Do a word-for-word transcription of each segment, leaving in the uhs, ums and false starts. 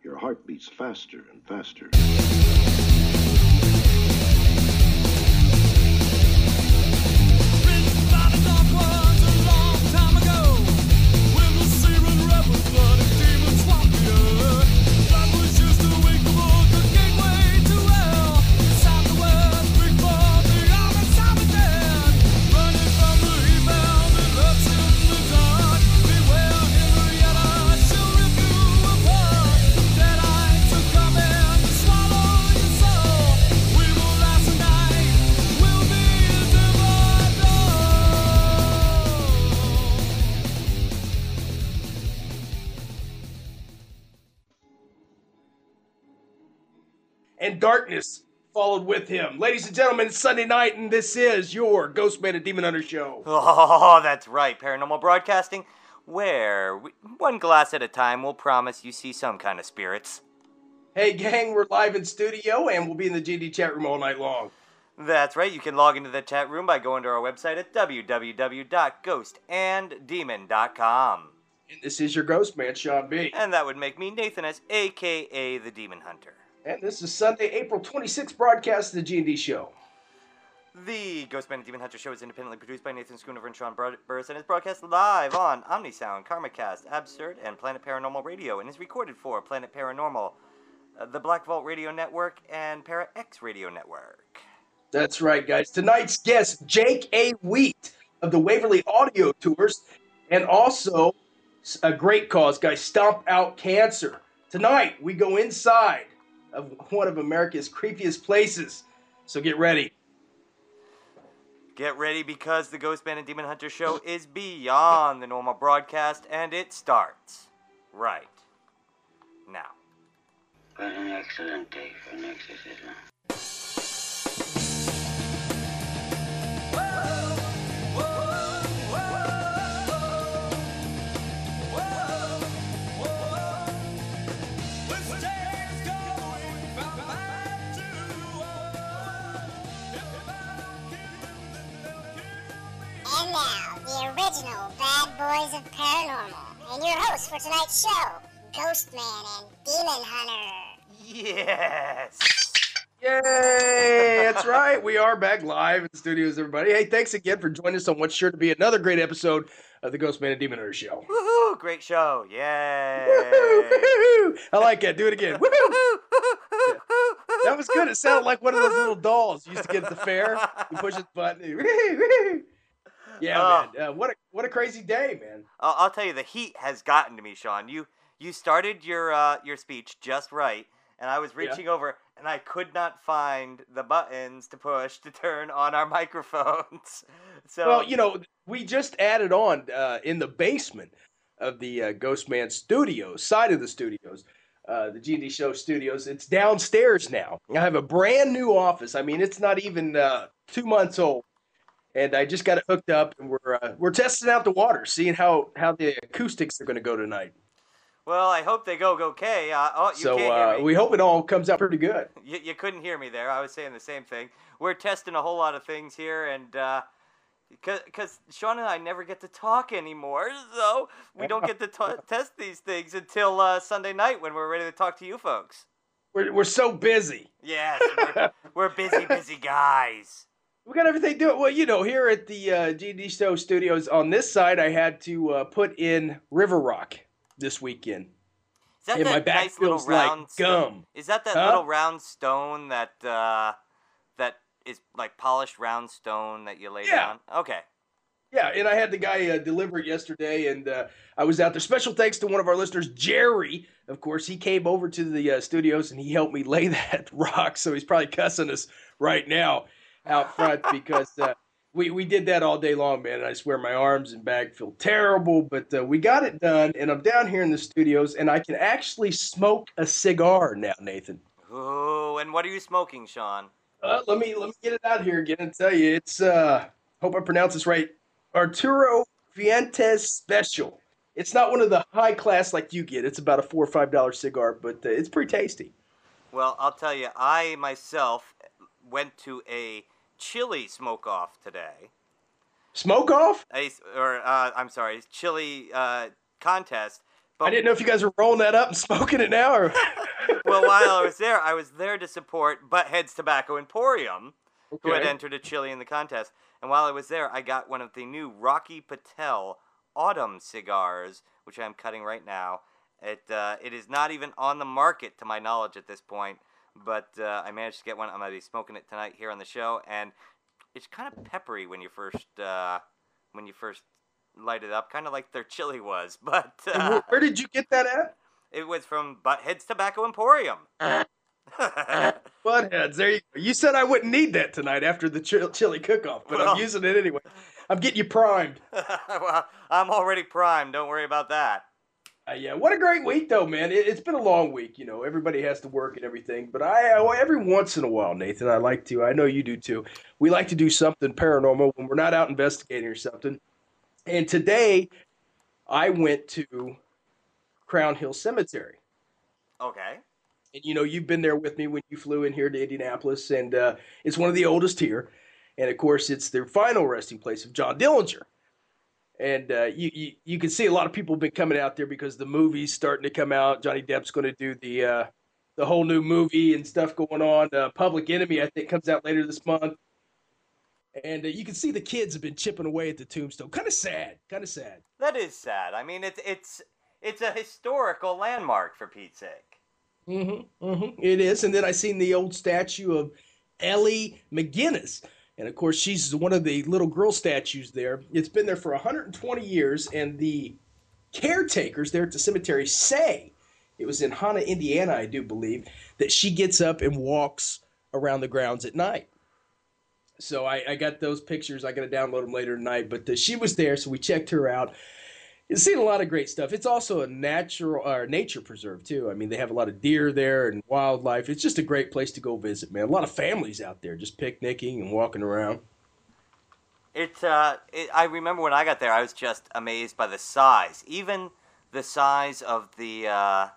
Your heart beats faster and faster. And darkness followed with him. Ladies and gentlemen, it's Sunday night, and this is your Ghostman and Demon Hunter show. Oh, that's right. Paranormal Broadcasting, where we, one glass at a time will promise you see some kind of spirits. Hey, gang, we're live in studio, and we'll be in the G D chat room all night long. That's right. You can log into the chat room by going to our website at w w w dot ghost and demon dot com. And this is your Ghostman, Sean B. And that would make me Nathan S., a k a. the Demon Hunter. And this is Sunday, April twenty-sixth broadcast of the G and D show. The Ghostman and Demon Hunter show is independently produced by Nathan Schoonover and Sean Burris and is broadcast live on Omnisound, KarmaCast, Absurd, and Planet Paranormal Radio, and is recorded for Planet Paranormal, uh, the Black Vault Radio Network, and Para X Radio Network. That's right, guys. Tonight's guest, Jake A. Wheat of the Waverly Audio Tours, and also a great cause, guys, Stomp Out Cancer. Tonight, we go inside of one of America's creepiest places. So get ready. Get ready because the Ghostman and Demon Hunter show is beyond the normal broadcast, and it starts right now. What an excellent day for an exorcism. And now, the original Bad Boys of Paranormal, and your host for tonight's show, Ghostman and Demon Hunter. Yes! Yay! That's right. We are back live in the studios, everybody. Hey, thanks again for joining us on what's sure to be another great episode of the Ghostman and Demon Hunter show. Woohoo! Great show. Yay! Woohoo! Woohoo! I like that. Do it again. Woohoo! Yeah. That was good. It sounded like one of those little dolls you used to get at the fair. You push this button. Yeah, Oh. man. Uh, what a what a crazy day, man. I'll, I'll tell you, the heat has gotten to me, Sean. You you started your uh, your speech just right, and I was reaching over, and I could not find the buttons to push to turn on our microphones. So Well, you know, we just added on uh, in the basement of the uh, Ghostman Studios, side of the studios, uh, the G and D Show studios. It's downstairs now. I have a brand new office. I mean, it's not even uh, two months old. And I just got it hooked up, and we're uh, we're testing out the water, seeing how, how the acoustics are going to go tonight. well, I hope they go okay. Uh, oh, you So can't uh, hear me. we hope it all comes out pretty good. You, you couldn't hear me there. I was saying the same thing. We're testing a whole lot of things here, and uh, because Sean and I never get to talk anymore, so we don't get to t- test these things until uh, Sunday night when we're ready to talk to you folks. We're we're so busy. Yes, we're, we're busy, busy guys. We got everything doing. Well, you know, here at the uh, G and D Show studios on this side, I had to uh, put in River Rock this weekend. Is that And that my back nice little feels like round gum. Stone? Is that that Huh? little round stone that uh, that is like polished round stone that you lay Yeah. down? Okay. Yeah, and I had the guy uh, deliver it yesterday, and uh, I was out there. Special thanks to one of our listeners, Jerry. Of course, he came over to the uh, studios, and he helped me lay that rock, so he's probably cussing us right now out front because uh, we, we did that all day long, man, and I swear my arms and back feel terrible, but uh, we got it done, and I'm down here in the studios, and I can actually smoke a cigar now, Nathan. Ooh, and what are you smoking, Sean? Uh, let me let me get it out here again and tell you. It's, uh, hope I pronounce this right, Arturo Fuentes Special. It's not one of the high class like you get. It's about a four or five dollar cigar, but uh, it's pretty tasty. Well, I'll tell you, I myself went to a chili smoke-off today. Smoke off? A, or, uh, I'm sorry, chili uh, contest But, I didn't know if you guys were rolling that up and smoking it now, or well, while I was there, I was there to support Butthead's Tobacco Emporium, who had Okay. entered a chili in the contest. And while I was there, I got one of the new Rocky Patel Autumn cigars, which I'm cutting right now. It uh, it is not even on the market, to my knowledge, at this point. But uh, I managed to get one. I'm going to be smoking it tonight here on the show. And it's kind of peppery when you first uh, when you first light it up, kind of like their chili was. But And uh, where, where did you get that at? it was from Butthead's Tobacco Emporium. Buttheads. There you go. You said I wouldn't need that tonight after the ch- chili cook-off, but Well- I'm using it anyway. I'm getting you primed. Well, I'm already primed. Don't worry about that. Uh, yeah, what a great week, though, man. It, it's been a long week. You know, everybody has to work and everything. But I, I, every once in a while, Nathan, I like to. I know you do too. We like to do something paranormal when we're not out investigating or something. And today, I went to Crown Hill Cemetery. Okay. And, you know, you've been there with me when you flew in here to Indianapolis, and uh, it's one of the oldest here. And, of course, it's the final resting place of John Dillinger. And uh, you, you you can see a lot of people have been coming out there because the movie's starting to come out. Johnny Depp's going to do the uh, the whole new movie and stuff going on. Uh, Public Enemy, I think, comes out later this month. And uh, you can see the kids have been chipping away at the tombstone. Kind of sad. Kind of sad. That is sad. I mean, it's it's it's a historical landmark, for Pete's sake. Mm-hmm, mm-hmm. It is. And then I seen the old statue of Ellie McGinnis. And, of course, she's one of the little girl statues there. It's been there for one hundred twenty years, and the caretakers there at the cemetery say, it was in Hanna, Indiana, I do believe, that she gets up and walks around the grounds at night. So I, I got those pictures. I got to download them later tonight. But uh, she was there, so we checked her out. You've seen a lot of great stuff. It's also a natural or nature preserve too. I mean, they have a lot of deer there and wildlife. It's just a great place to go visit, man. A lot of families out there just picnicking and walking around. It's uh, it, I remember when I got there, I was just amazed by the size, even the size of the uh,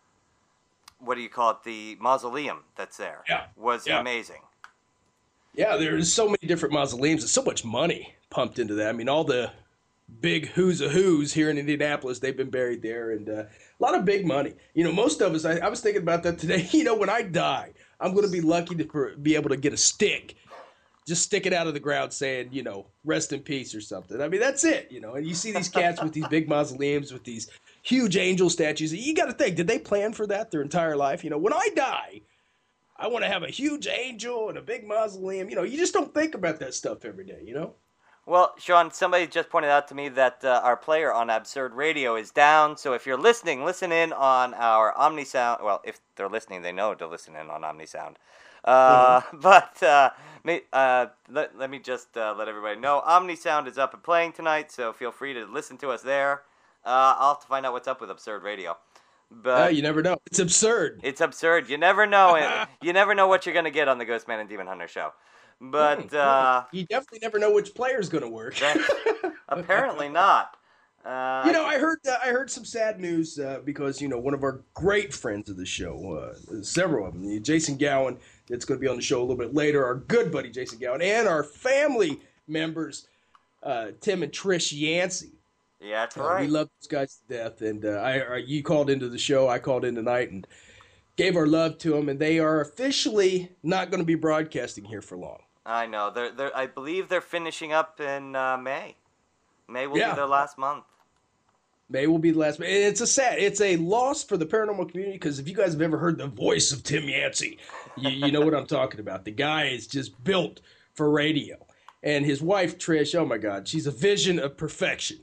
what do you call it, the mausoleum that's there. Yeah, was yeah. amazing. Yeah, there's so many different mausoleums and so much money pumped into that. I mean, all the big who's a who's here in Indianapolis, they've been buried there, and uh, a lot of big money. You know, most of us, I, I was thinking about that today. You know, when I die, I'm going to be lucky to for, be able to get a stick, just stick it out of the ground saying, you know, rest in peace or something. I mean, that's it, you know. And you see these cats with these big mausoleums with these huge angel statues. You got to think, did they plan for that their entire life? You know, when I die, I want to have a huge angel and a big mausoleum. You know, you just don't think about that stuff every day, you know? Well, Sean, somebody just pointed out to me that uh, our player on Absurd Radio is down. So if you're listening, listen in on our OmniSound. Well, if they're listening, they know to listen in on OmniSound. Uh, mm-hmm. But uh, may, uh, let, let me just uh, let everybody know. OmniSound is up and playing tonight, so feel free to listen to us there. Uh, I'll have to find out what's up with Absurd Radio. But uh, you never know. It's absurd. It's absurd. You never know. You never know what you're going to get on the Ghostman and Demon Hunter show. But uh, you definitely never know which player's going to work. Apparently not. Uh, you know, I heard uh, I heard some sad news uh, because you know one of our great friends of the show, uh, several of them, Jason Gowan, that's going to be on the show a little bit later. Our good buddy Jason Gowan and our family members, uh, Tim and Trish Yancey. Yeah, that's uh, right. We love those guys to death, and uh, I, I you called into the show. I called in tonight and gave our love to them, and they are officially not going to be broadcasting here for long. I know. They're, they're, I believe they're finishing up in uh, May. May will Yeah. be their last month. May will be the last. It's a sad, it's a loss for the paranormal community because if you guys have ever heard the voice of Tim Yancey, you, you know what I'm talking about. The guy is just built for radio. And his wife, Trish, oh my God, she's a vision of perfection.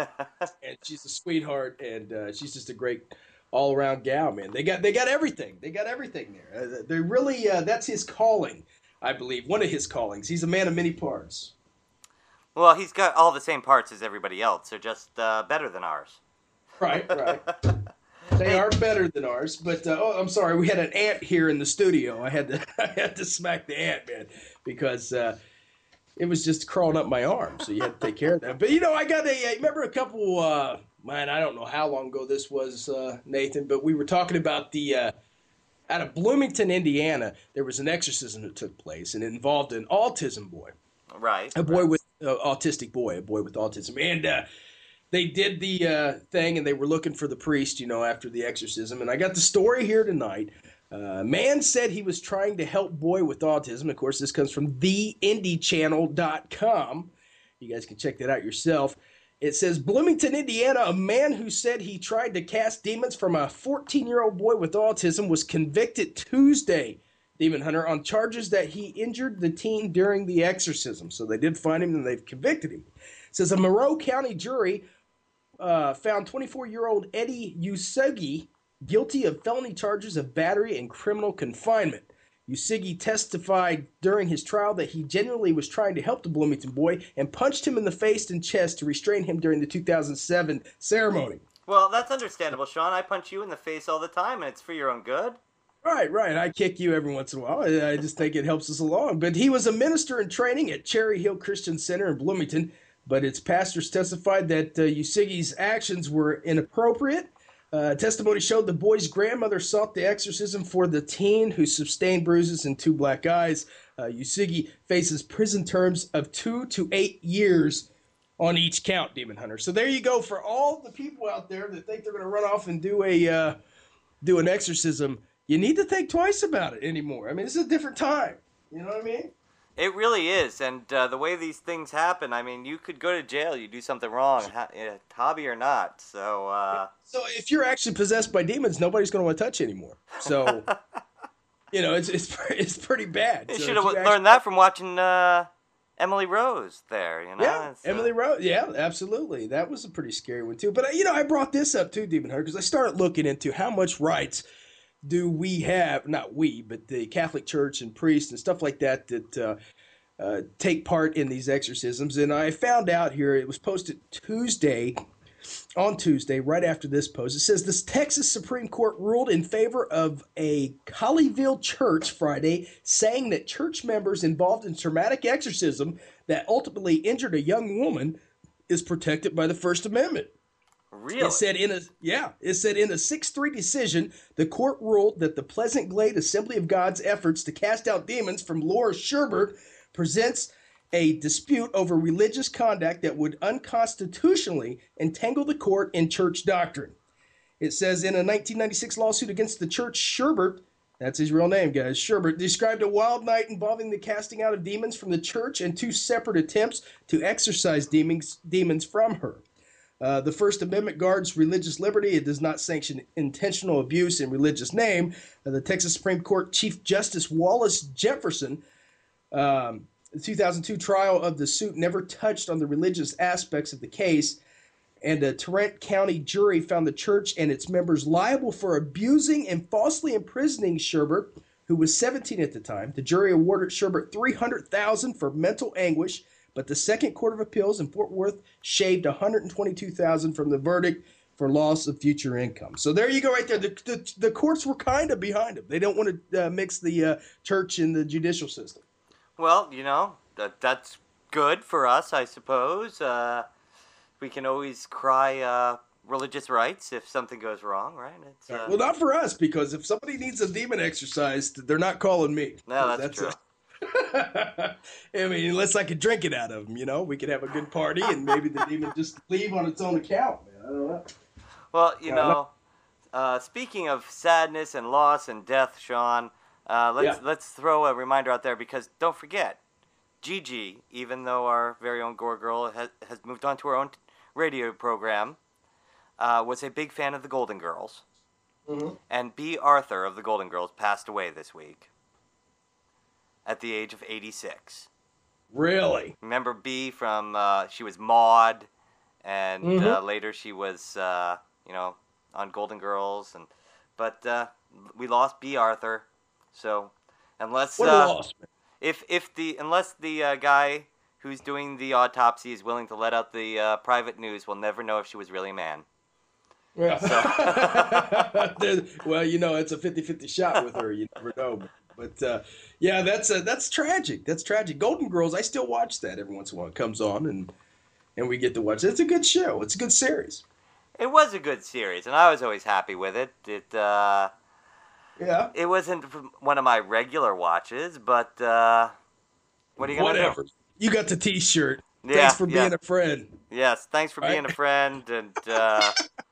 And she's a sweetheart, and uh, she's just a great all-around gal, man. They got they got everything. They got everything there. Uh, they really, uh, that's his calling, I believe. One of his callings. He's a man of many parts. Well, he's got all the same parts as everybody else. They're just uh, better than ours. Right, right. They are better than ours, but uh, oh, I'm sorry. We had an ant here in the studio. I had to, I had to smack the ant, man, because uh, it was just crawling up my arm. So you had to take care of that. But you know, I got a. I remember a couple. Uh, man, I don't know how long ago this was, uh, Nathan, but we were talking about the. Uh, out of Bloomington, Indiana, there was an exorcism that took place, and it involved an autism boy. Right. A boy right. with uh, autistic boy, a boy with autism, and. Uh, they did the uh, thing, and they were looking for the priest, you know, after the exorcism. And I got the story here tonight. Uh, man said he was trying to help boy with autism. Of course, this comes from the indie channel dot com. You guys can check that out yourself. It says, Bloomington, Indiana, a man who said he tried to cast demons from a fourteen-year-old boy with autism was convicted Tuesday, Demon Hunter, on charges that he injured the teen during the exorcism. So they did find him, and they've convicted him. It says a Monroe County jury uh, found twenty-four-year-old Eddie Usagi guilty of felony charges of battery and criminal confinement. Usagi testified during his trial that he genuinely was trying to help the Bloomington boy and punched him in the face and chest to restrain him during the two thousand seven ceremony. Well, that's understandable, Sean. I punch you in the face all the time, and it's for your own good. Right, right. I kick you every once in a while. I I just think it helps us along. But he was a minister in training at Cherry Hill Christian Center in Bloomington, but its pastors testified that uh, Usagi's actions were inappropriate. Uh, testimony showed the boy's grandmother sought the exorcism for the teen, who sustained bruises and two black eyes. Uh, Usagi faces prison terms of two to eight years on each count, Demon Hunter. So there you go for all the people out there that think they're going to run off and do a uh, do an exorcism. You need to think twice about it anymore. I mean, it's a different time. You know what I mean? It really is, and uh, the way these things happen, I mean, you could go to jail, you do something wrong, ha- hobby or not, so... Uh... So if you're actually possessed by demons, nobody's going to want to touch you anymore. So, you know, it's it's, it's pretty bad. You so should have learned actually... that from watching uh, Emily Rose there, you know? Yeah, it's, Emily uh... Rose, yeah, absolutely. That was a pretty scary one, too. But, you know, I brought this up, too, Demon Hunter, because I started looking into how much rights do we have, not we, but the Catholic Church and priests and stuff like that that... Uh, Uh, take part in these exorcisms. And I found out here, it was posted Tuesday, on Tuesday, right after this post. It says, this Texas Supreme Court ruled in favor of a Colleyville church Friday, saying that church members involved in traumatic exorcism that ultimately injured a young woman is protected by the First Amendment. Really? It said in a yeah, it said in a six three decision, the court ruled that the Pleasant Glade Assembly of God's efforts to cast out demons from Laura Sherbert presents a dispute over religious conduct that would unconstitutionally entangle the court in church doctrine. It says in a nineteen ninety-six lawsuit against the church, Sherbert, that's his real name, guys, Sherbert, described a wild night involving the casting out of demons from the church and two separate attempts to exorcise demons, demons from her. Uh, the First Amendment guards religious liberty. It does not sanction intentional abuse in religious name. Uh, the Texas Supreme Court Chief Justice Wallace Jefferson, Um, the two thousand two trial of the suit never touched on the religious aspects of the case, and a Tarrant County jury found the church and its members liable for abusing and falsely imprisoning Sherbert, who was seventeen at the time. The jury awarded Sherbert three hundred thousand dollars for mental anguish, but the Second Court of Appeals in Fort Worth shaved one hundred twenty-two thousand dollars from the verdict for loss of future income. So there you go right there. The, the, the courts were kind of behind him. They don't want to uh, mix the uh, church and the judicial system. Well, you know, that that's good for us, I suppose. Uh, we can always cry uh, religious rights if something goes wrong, right? It's, uh... Well, not for us, because if somebody needs a demon exorcised, they're not calling me. No, that's, that's true. A... I mean, unless I could drink it out of them, you know? We could have a good party and maybe the demon just leave on its own account, man. I don't know. Well, you know, uh, speaking of sadness and loss and death, Sean... Uh, let's yeah. let's throw a reminder out there, because don't forget, Gigi, even though our very own Gore Girl has, has moved on to her own radio program, uh, was a big fan of the Golden Girls. Mm-hmm. And B. Arthur of the Golden Girls passed away this week at the age of eighty-six. Really? Remember B from, uh, she was Maude, and mm-hmm. uh, later she was, uh, you know, on Golden Girls. and But uh, we lost B. Arthur. So, unless what a uh, loss, man. if if the unless the uh, guy who's doing the autopsy is willing to let out the uh, private news, we'll never know if she was really a man. Yeah. So. Well, you know, it's a fifty-fifty shot with her. You never know. But uh, yeah, that's uh, that's tragic. That's tragic. Golden Girls, I still watch that every once in a while. It comes on, and and we get to watch it. It's a good show. It's a good series. It was a good series, and I was always happy with it. It. Uh, Yeah. It wasn't one of my regular watches, but uh, what are you going to do? Whatever. You got the T-shirt. Yeah, Thanks for yeah. being a friend. Yes, thanks for Right? being a friend, and uh,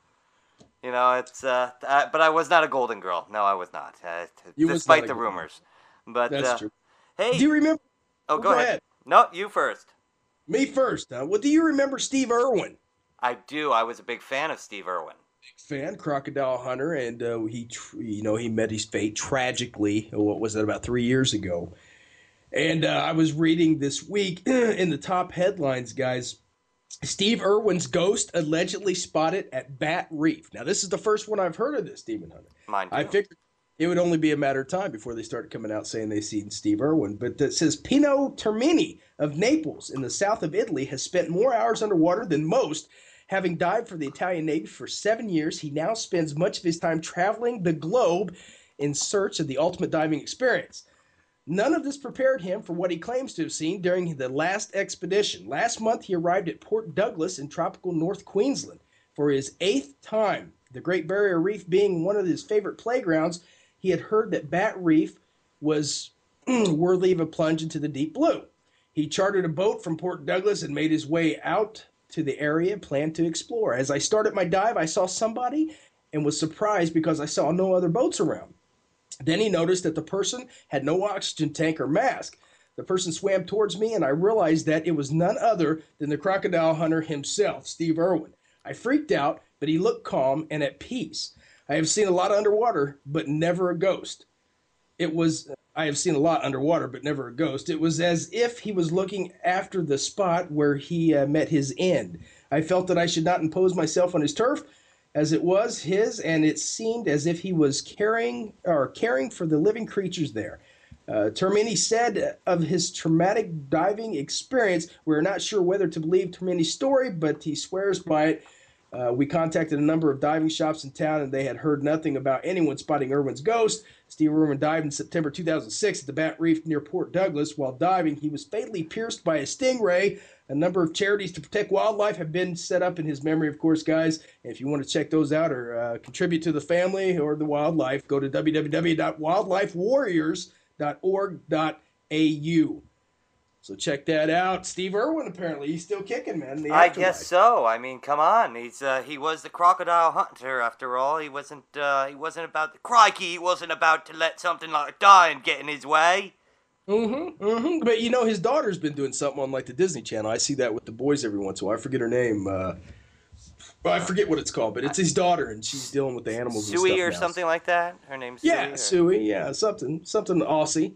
you know it's. Uh, I, but I was not a Golden Girl. No, I was not. Uh, t- You was despite not a the Golden rumors. But That's uh, true. hey, Do you remember? oh, Oh, go, go ahead. ahead. No, you first. Me first. Huh? Well, do you remember Steve Irwin? I do. I was a big fan of Steve Irwin. Fan, crocodile hunter, and uh, he, tr- you know, he met his fate tragically. What was that? About three years ago. And uh, I was reading this week in the top headlines, guys. Steve Irwin's ghost allegedly spotted at Bat Reef. Now, this is the first one I've heard of this, Demon Hunter. Mine too. I figured it would only be a matter of time before they started coming out saying they seen Steve Irwin. But it says Pino Termini of Naples in the south of Italy has spent more hours underwater than most. Having dived for the Italian Navy for seven years, he now spends much of his time traveling the globe in search of the ultimate diving experience. None of this prepared him for what he claims to have seen during the last expedition. Last month, he arrived at Port Douglas in tropical North Queensland for his eighth time. The Great Barrier Reef being one of his favorite playgrounds, he had heard that Bat Reef was worthy of a plunge into the deep blue. He chartered a boat from Port Douglas and made his way out to the area planned to explore. As I started my dive, I saw somebody and was surprised because I saw no other boats around. Then he noticed that the person had no oxygen tank or mask. The person swam towards me, and I realized that it was none other than the crocodile hunter himself, Steve Irwin. I freaked out, but he looked calm and at peace. I have seen a lot underwater, but never a ghost. It was, I have seen a lot underwater, but never a ghost. It was as if he was looking after the spot where he uh, met his end. I felt that I should not impose myself on his turf, as it was his, and it seemed as if he was caring or caring for the living creatures there. Uh, Termini said of his traumatic diving experience, we're not sure whether to believe Termini's story, but he swears by it. Uh, we contacted a number of diving shops in town, and they had heard nothing about anyone spotting Irwin's ghost. Steve Irwin dived in September two thousand six at the Bat Reef near Port Douglas. While diving, he was fatally pierced by a stingray. A number of charities to protect wildlife have been set up in his memory, of course, guys. And if you want to check those out or uh, contribute to the family or the wildlife, go to w w w dot wildlife warriors dot org dot a u. So check that out. Steve Irwin, apparently, he's still kicking, man. in the I afterlife. guess so. I mean, come on. He's uh, he was the crocodile hunter after all. He wasn't uh, he wasn't about the crikey. He wasn't about to let something like dying get in his way. Mm-hmm, mm-hmm. But, you know, his daughter's been doing something on, like, the Disney Channel. I see that with the boys every once in a while. I forget her name. Uh, well, I forget what it's called, but it's his daughter, and she's dealing with the animals and Suey stuff or now. something like that. Her name's Yeah, Suey. Suey, yeah, something, something Aussie.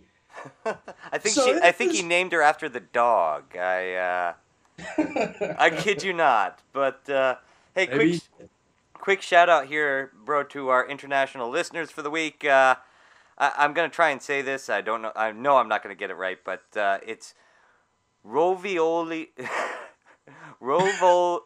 I think So she. I it think he was- named her after the dog. I. Uh, I kid you not. But uh, hey, quick, Maybe. quick shout out here, bro, to our international listeners for the week. Uh, I, I'm gonna try and say this. I don't know. I know I'm not gonna get it right, but uh, it's Rovioli, Rovo,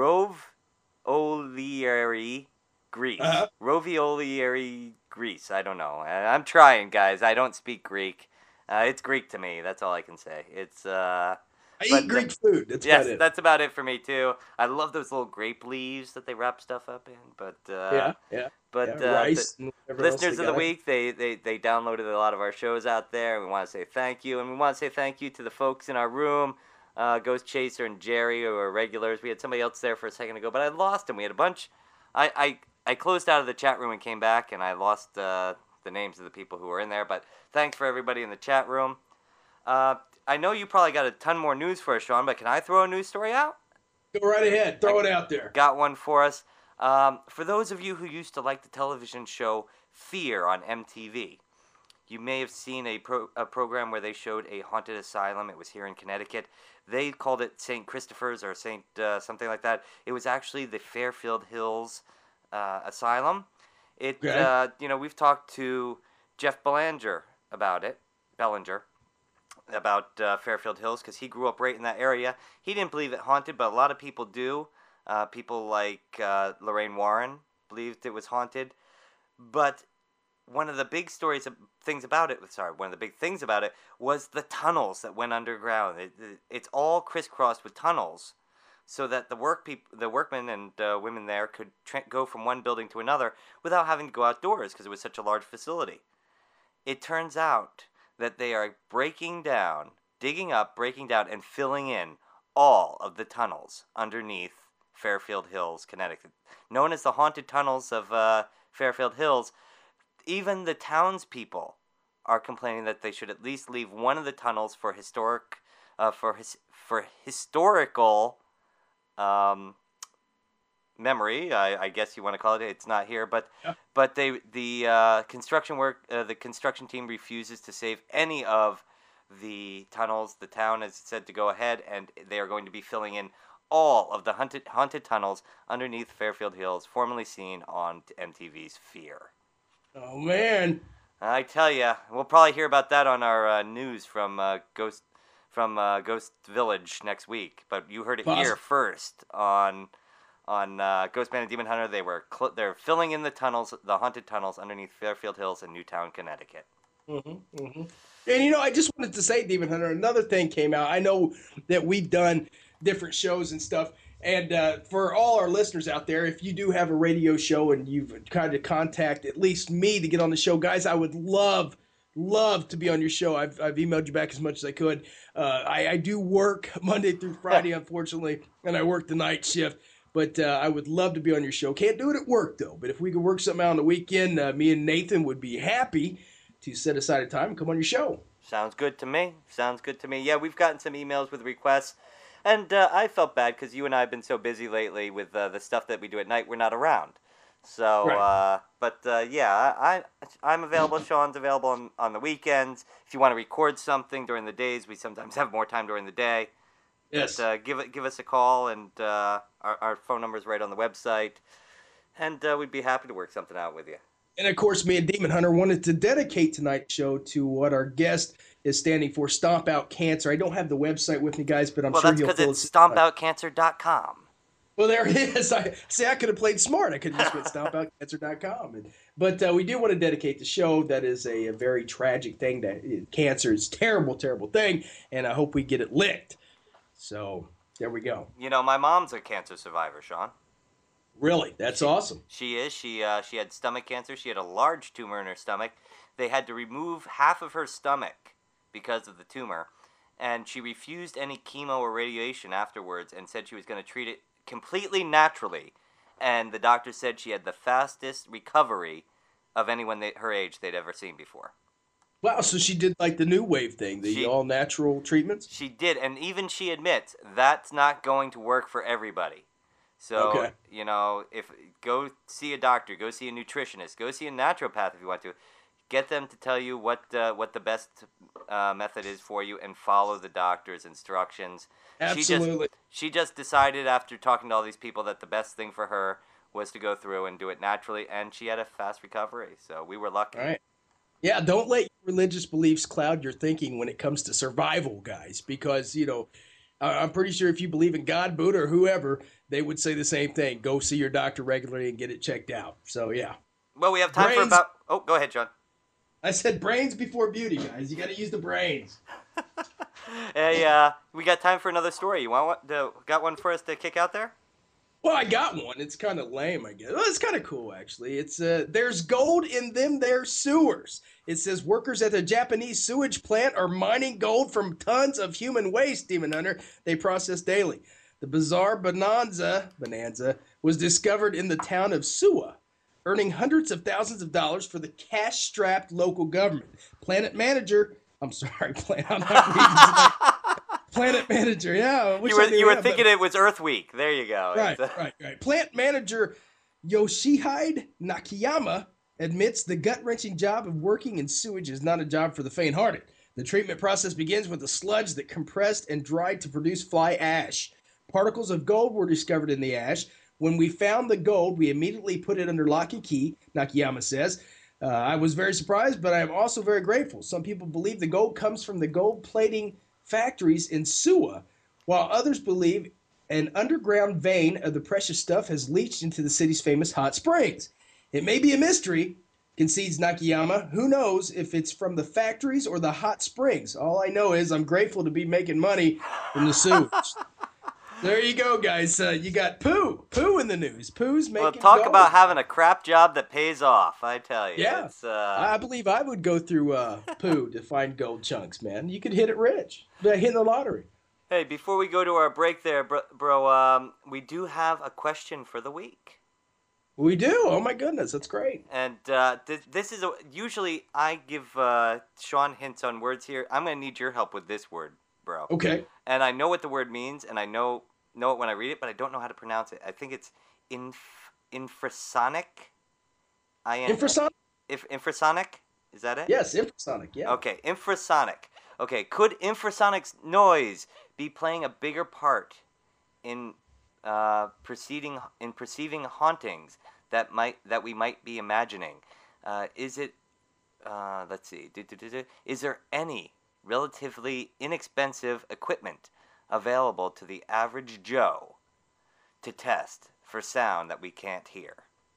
Rovolieri, Greece. Uh-huh. Roviolieri, Greece. I don't know. I- I'm trying, guys. I don't speak Greek. Uh, it's Greek to me. That's all I can say. It's uh. I But, eat Greek food. That's Yes, about it. that's about it for me too. I love those little grape leaves that they wrap stuff up in. But uh, yeah, yeah. but yeah, uh, rice the and whatever else listeners they of the got. week, they, they they downloaded a lot of our shows out there. We want to say thank you, and we want to say thank you to the folks in our room, uh, Ghost Chaser and Jerry, who are regulars. We had somebody else there for a second ago, but I lost him. We had a bunch. I I, I closed out of the chat room and came back, and I lost uh, the names of the people who were in there. But thanks for everybody in the chat room. Uh, I know you probably got a ton more news for us, Sean, but can I throw a news story out? Go right ahead. Throw it out there. Got one for us. Um, for those of you who used to like the television show Fear on M T V, you may have seen a, pro- a program where they showed a haunted asylum. It was here in Connecticut. They called it Saint Christopher's or Saint uh, something like that. It was actually the Fairfield Hills uh, Asylum. It, Okay. uh, you know, we've talked to Jeff Belanger about it. Bellinger. About uh, Fairfield Hills because he grew up right in that area. He didn't believe it haunted, but a lot of people do. Uh, people like uh, Lorraine Warren believed it was haunted. But one of the big stories, things about it, sorry, one of the big things about it was the tunnels that went underground. It, it, it's all crisscrossed with tunnels, so that the work peop- the workmen and uh, women there could tra- go from one building to another without having to go outdoors because it was such a large facility. It turns out that they are breaking down, digging up, breaking down, and filling in all of the tunnels underneath Fairfield Hills, Connecticut. Known as the haunted tunnels of uh, Fairfield Hills, even the townspeople are complaining that they should at least leave one of the tunnels for historic, uh, for his, for historical um, memory. I, I guess you want to call it. It's not here, but yeah. but they the uh, construction work uh, the construction team refuses to save any of the tunnels. The town has said to go ahead, and they are going to be filling in all of the haunted haunted tunnels underneath Fairfield Hills, formerly seen on M T V's Fear. Oh man! I tell you, we'll probably hear about that on our uh, news from uh, Ghost from uh, Ghost Village next week. But you heard it Awesome. here first on on uh, Ghostman and Demon Hunter. They were cl- they're filling in the tunnels, the haunted tunnels underneath Fairfield Hills in Newtown, Connecticut. Mm-hmm, mm-hmm. And you know, I just wanted to say, Demon Hunter, another thing came out. I know that we've done different shows and stuff. And uh, for all our listeners out there, if you do have a radio show and you've tried to contact at least me to get on the show, guys, I would love, love to be on your show. I've, I've emailed you back as much as I could. Uh, I, I do work Monday through Friday, unfortunately, and I work the night shift. But uh, I would love to be on your show. Can't do it at work, though. But if we could work something out on the weekend, uh, me and Nathan would be happy to set aside a time and come on your show. Sounds good to me. Sounds good to me. Yeah, we've gotten some emails with requests. And uh, I felt bad because you and I have been so busy lately with uh, the stuff that we do at night. We're not around. So, Right. uh, but uh, yeah, I, I, I'm available. Sean's available on, on the weekends. If you want to record something during the days, we sometimes have more time during the day. Yes. But, uh, give it, give us a call, and uh, our, our phone number is right on the website. And uh, we'd be happy to work something out with you. And, of course, me and Demon Hunter wanted to dedicate tonight's show to what our guest is standing for, Stomp Out Cancer. I don't have the website with me, guys, but I'm well, sure that's he'll because fill it's us in. stomp out cancer dot com. Well, there it is. I see. I could have played smart. I could have just went stomp out cancer dot com. And, but uh, we do want to dedicate the show. That is a, a very tragic thing. That uh, cancer is a terrible, terrible thing, and I hope we get it licked. So there we go. You know, my mom's a cancer survivor, Sean. Really, that's awesome. She is. She uh, she had stomach cancer. She had a large tumor in her stomach. They had to remove half of her stomach because of the tumor, and she refused any chemo or radiation afterwards and said she was going to treat it completely naturally. And the doctor said she had the fastest recovery of anyone that, her age they'd ever seen before. Wow, so she did like the new wave thing, the She- all-natural treatments? She did, and even she admits that's not going to work for everybody. So, Okay. you know, if go see a doctor, go see a nutritionist, go see a naturopath if you want to. Get them to tell you what uh, what the best uh, method is for you, and follow the doctor's instructions. Absolutely. She just, she just decided after talking to all these people that the best thing for her was to go through and do it naturally, and she had a fast recovery. So we were lucky. All right. Yeah, don't let your religious beliefs cloud your thinking when it comes to survival, guys, because, you know, I- I'm pretty sure if you believe in God, Buddha, or whoever, they would say the same thing. Go see your doctor regularly and get it checked out. So, yeah. Well, we have time for Brains- about... Oh, go ahead, John. I said brains before beauty, guys. You got to use the brains. Hey, uh, we got time for another story. You want one? To, got one for us to kick out there? Well, I got one. It's kind of lame, I guess. Well, it's kind of cool, actually. It's uh, there's gold in them there sewers. It says workers at the Japanese sewage plant are mining gold from tons of human waste, Demon Hunter, they process daily. The bizarre bonanza, bonanza was discovered in the town of Suwa, earning hundreds of thousands of dollars for the cash-strapped local government. Planet manager, I'm sorry, planet, I'm not reading tonight. Planet manager, yeah. I wish You were I knew you were that, thinking but- it was Earth Week. There you go. Right, It's, uh, right, right. Plant manager Yoshihide Nakayama admits the gut-wrenching job of working in sewage is not a job for the faint-hearted. The treatment process begins with a sludge that compressed and dried to produce fly ash. Particles of gold were discovered in the ash. When we found the gold, we immediately put it under lock and key, Nakayama says. Uh, I was very surprised, but I am also very grateful. Some people believe the gold comes from the gold plating factories in Suwa, while others believe an underground vein of the precious stuff has leached into the city's famous hot springs. It may be a mystery, concedes Nakayama. Who knows if it's from the factories or the hot springs? All I know is I'm grateful to be making money from the sewage. There you go, guys. Uh, you got Pooh. Pooh in the news. Pooh's making well, talk gold. about having a crap job that pays off. I tell you. Yeah. It's, uh, I believe I would go through uh, Pooh to find gold chunks, man. You could hit it rich. Like hitting the lottery. Hey, before we go to our break there, bro, bro um, we do have a question for the week. We do. Oh my goodness, that's great. And uh, th- this is a, usually I give uh, Sean hints on words here. I'm gonna need your help with this word, bro. Okay. And I know what the word means, and I know know it when I read it, but I don't know how to pronounce it. I think it's inf- infrasonic. I Infrasonic? If infrasonic, is that it? Yes, infrasonic. Yeah. Okay, infrasonic. Okay, could infrasonic noise be playing a bigger part in uh, perceiving in perceiving hauntings that might that we might be imagining? Uh, is it? Uh, let's see. Is there any relatively inexpensive equipment available to the average Joe to test for sound that we can't hear?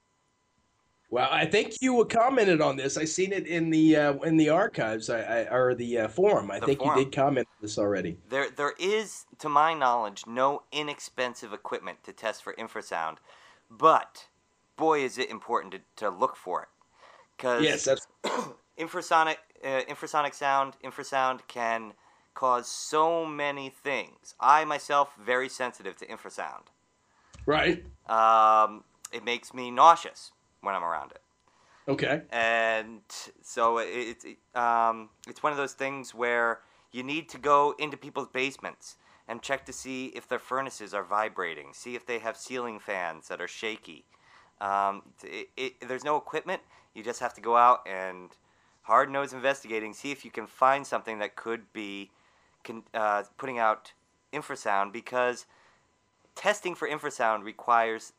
Well, I think you commented on this. I seen it in the uh, in the archives, I, I, or the uh, forum. I The think forum. you did comment on this already. There, there is, to my knowledge, no inexpensive equipment to test for infrasound, but boy, is it important to, to look for it. Cause Yes, that's infrasonic, uh, infrasonic sound, infrasound can cause so many things. I myself very sensitive to infrasound. right. Um, it makes me nauseous when I'm around it. Okay. And so it's it, um, it's one of those things where you need to go into people's basements and check to see if their furnaces are vibrating, see if they have ceiling fans that are shaky. Um, it, it, there's no equipment. You just have to go out and hard-nosed investigating, see if you can find something that could be con- uh, putting out infrasound, because testing for infrasound requires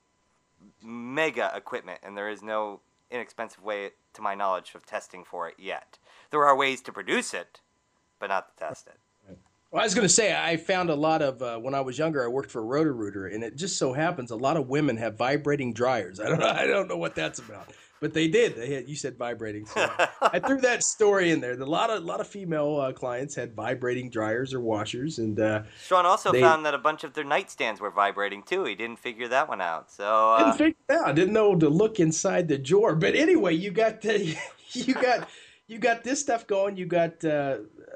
mega equipment, and there is no inexpensive way, to my knowledge, of testing for it yet. There are ways to produce it, but not to test it. Well, I was going to say, I found a lot of, uh, when I was younger, I worked for Roto-Rooter, and it just so happens a lot of women have vibrating dryers. I don't know, I don't know what that's about, but they did. They had, you said vibrating, so I threw that story in there. A lot of, a lot of female uh, clients had vibrating dryers or washers, and uh, Sean also they, found that a bunch of their nightstands were vibrating too. He didn't figure that one out. So uh, didn't figure it out. I didn't know to look inside the drawer. But anyway, you got the, you got you got this stuff going. You got uh, uh,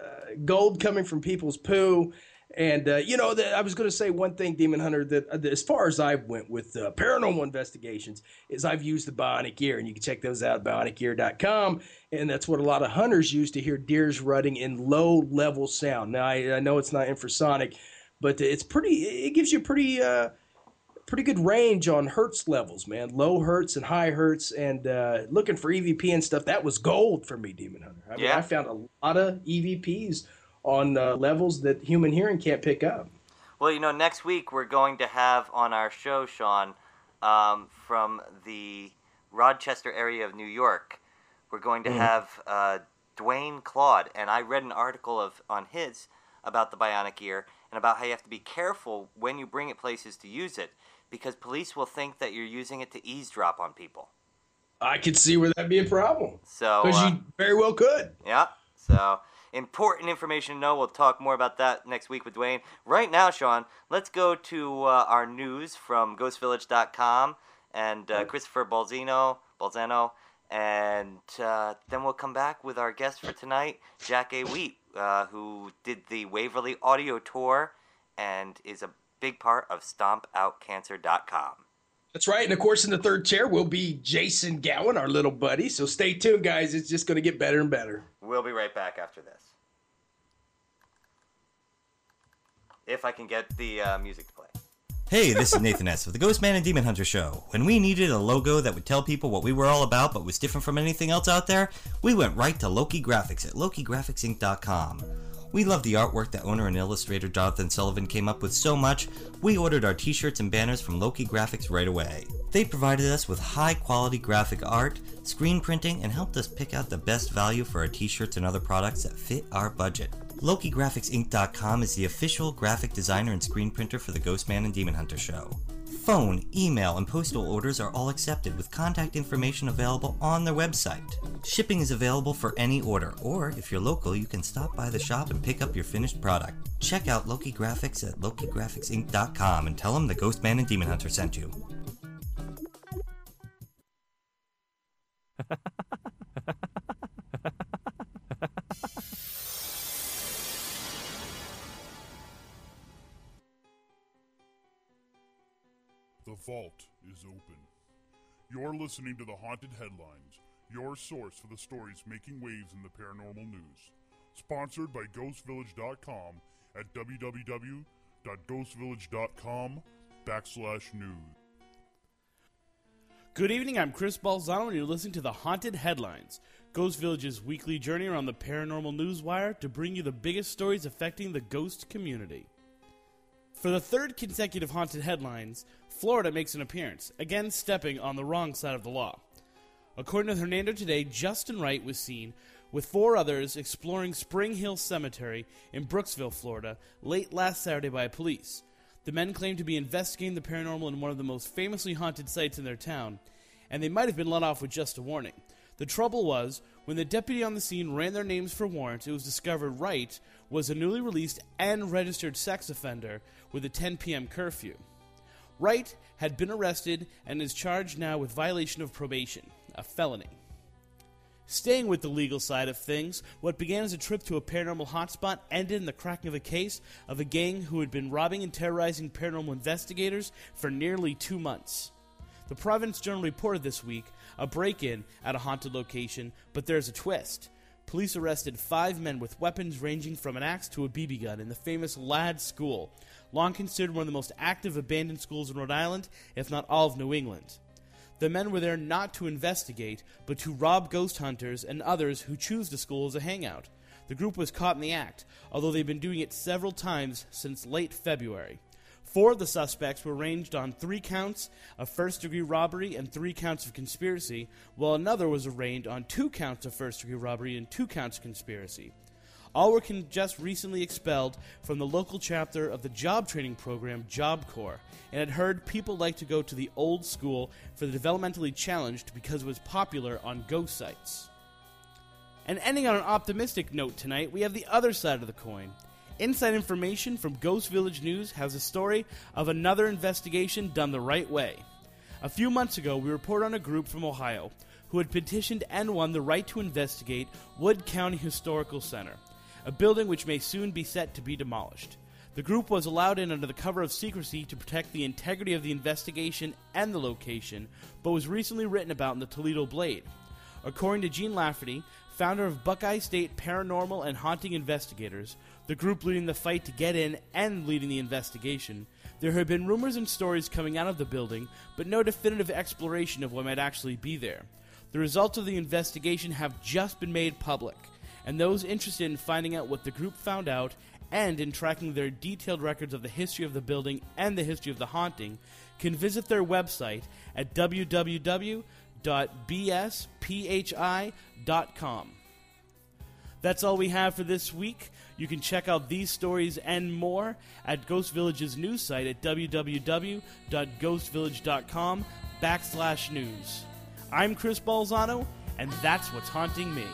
gold coming from people's poo, and uh, you know the, I was going to say one thing, Demon Hunter, that, uh, that as far as I went with uh, paranormal investigations is I've used the bionic ear, and you can check those out at bionic ear dot com, and that's what a lot of hunters use to hear deers rutting in low level sound. Now I, I know it's not infrasonic, but it's pretty. It gives you pretty. Uh, pretty good range on hertz levels, man. Low hertz and high hertz, and uh, looking for E V P and stuff. That was gold for me, Demon Hunter. I mean, Yeah. I found a lot of E V Ps on uh, levels that human hearing can't pick up. well, you know, next week we're going to have on our show, Sean, um, from the Rochester area of New York. We're going to Mhm. have uh, Dwayne Claude, and I read an article of on his about the bionic ear and about how you have to be careful when you bring it places to use it, because police will think that you're using it to eavesdrop on people. I could see where that'd be a problem, So because uh, you very well could. yeah, so important information to know. We'll talk more about that next week with Dwayne. Right now, Sean, let's go to uh, our news from ghost village dot com and uh, Christopher Balzino, Balzano, and uh, then we'll come back with our guest for tonight, Jack A. Wheat, uh, who did the Waverly audio tour and is a big part of stomp out cancer dot com. That's right. And of course, in the third chair will be Jason Gowan, our little buddy. So stay tuned, guys. It's just going to get better and better. We'll be right back after this. If I can get the uh, music to play. Hey, this is Nathan S. of the Ghostman and Demon Hunter Show. When we needed a logo that would tell people what we were all about but was different from anything else out there, we went right to Loki Graphics at Loki Graphics Inc dot com. We love the artwork that owner and illustrator Jonathan Sullivan came up with so much, we ordered our t-shirts and banners from Loki Graphics right away. They provided us with high-quality graphic art, screen printing, and helped us pick out the best value for our t-shirts and other products that fit our budget. Loki Graphics Inc dot com is the official graphic designer and screen printer for the Ghostman and Demon Hunter Show. Phone, email, and postal orders are all accepted with contact information available on their website. Shipping is available for any order, or if you're local, you can stop by the shop and pick up your finished product. Check out Loki Graphics at Loki Graphics Inc dot com and tell them the Ghostman and Demon Hunter sent you. vault is open. You're listening to The Haunted Headlines, your source for the stories making waves in the paranormal news. Sponsored by Ghost Village dot com at www.ghostvillage.com backslash news. Good evening, I'm Chris Balzano, and you're listening to The Haunted Headlines, Ghost Village's weekly journey around the paranormal newswire to bring you the biggest stories affecting the ghost community. For the third consecutive Haunted Headlines, Florida makes an appearance, again stepping on the wrong side of the law. According to Hernando Today, Justin Wright was seen with four others exploring Spring Hill Cemetery in Brooksville, Florida, late last Saturday by police. The men claimed to be investigating the paranormal in one of the most famously haunted sites in their town, and they might have been let off with just a warning. The trouble was, when the deputy on the scene ran their names for warrants, it was discovered Wright was a newly released and registered sex offender with a ten p.m. curfew. Wright had been arrested and is charged now with violation of probation, a felony. Staying with the legal side of things, what began as a trip to a paranormal hotspot ended in the cracking of a case of a gang who had been robbing and terrorizing paranormal investigators for nearly two months. The Providence Journal reported this week a break-in at a haunted location, but there's a twist. Police arrested five men with weapons ranging from an axe to a B B gun in the famous Ladd School, long considered one of the most active abandoned schools in Rhode Island, if not all of New England. The men were there not to investigate, but to rob ghost hunters and others who choose the school as a hangout. The group was caught in the act, although they've been doing it several times since late February. Four of the suspects were arraigned on three counts of first-degree robbery and three counts of conspiracy, while another was arraigned on two counts of first-degree robbery and two counts of conspiracy. All were con- just recently expelled from the local chapter of the job training program, Job Corps, and had heard people like to go to the old school for the developmentally challenged because it was popular on ghost sites. And ending on an optimistic note tonight, we have the other side of the coin. Inside information from Ghost Village News has a story of another investigation done the right way. A few months ago, we reported on a group from Ohio who had petitioned and won the right to investigate Wood County Historical Center, a building which may soon be set to be demolished. The group was allowed in under the cover of secrecy to protect the integrity of the investigation and the location, but was recently written about in the Toledo Blade. According to Gene Lafferty, founder of Buckeye State Paranormal and Haunting Investigators, the group leading the fight to get in and leading the investigation, there have been rumors and stories coming out of the building, but no definitive exploration of what might actually be there. The results of the investigation have just been made public, and those interested in finding out what the group found out and in tracking their detailed records of the history of the building and the history of the haunting can visit their website at w w w dot b s p h i dot com. That's all we have for this week. You can check out these stories and more at Ghost Village's news site at w w w dot ghost village dot com backslash news. I'm Chris Balzano, and that's what's haunting me.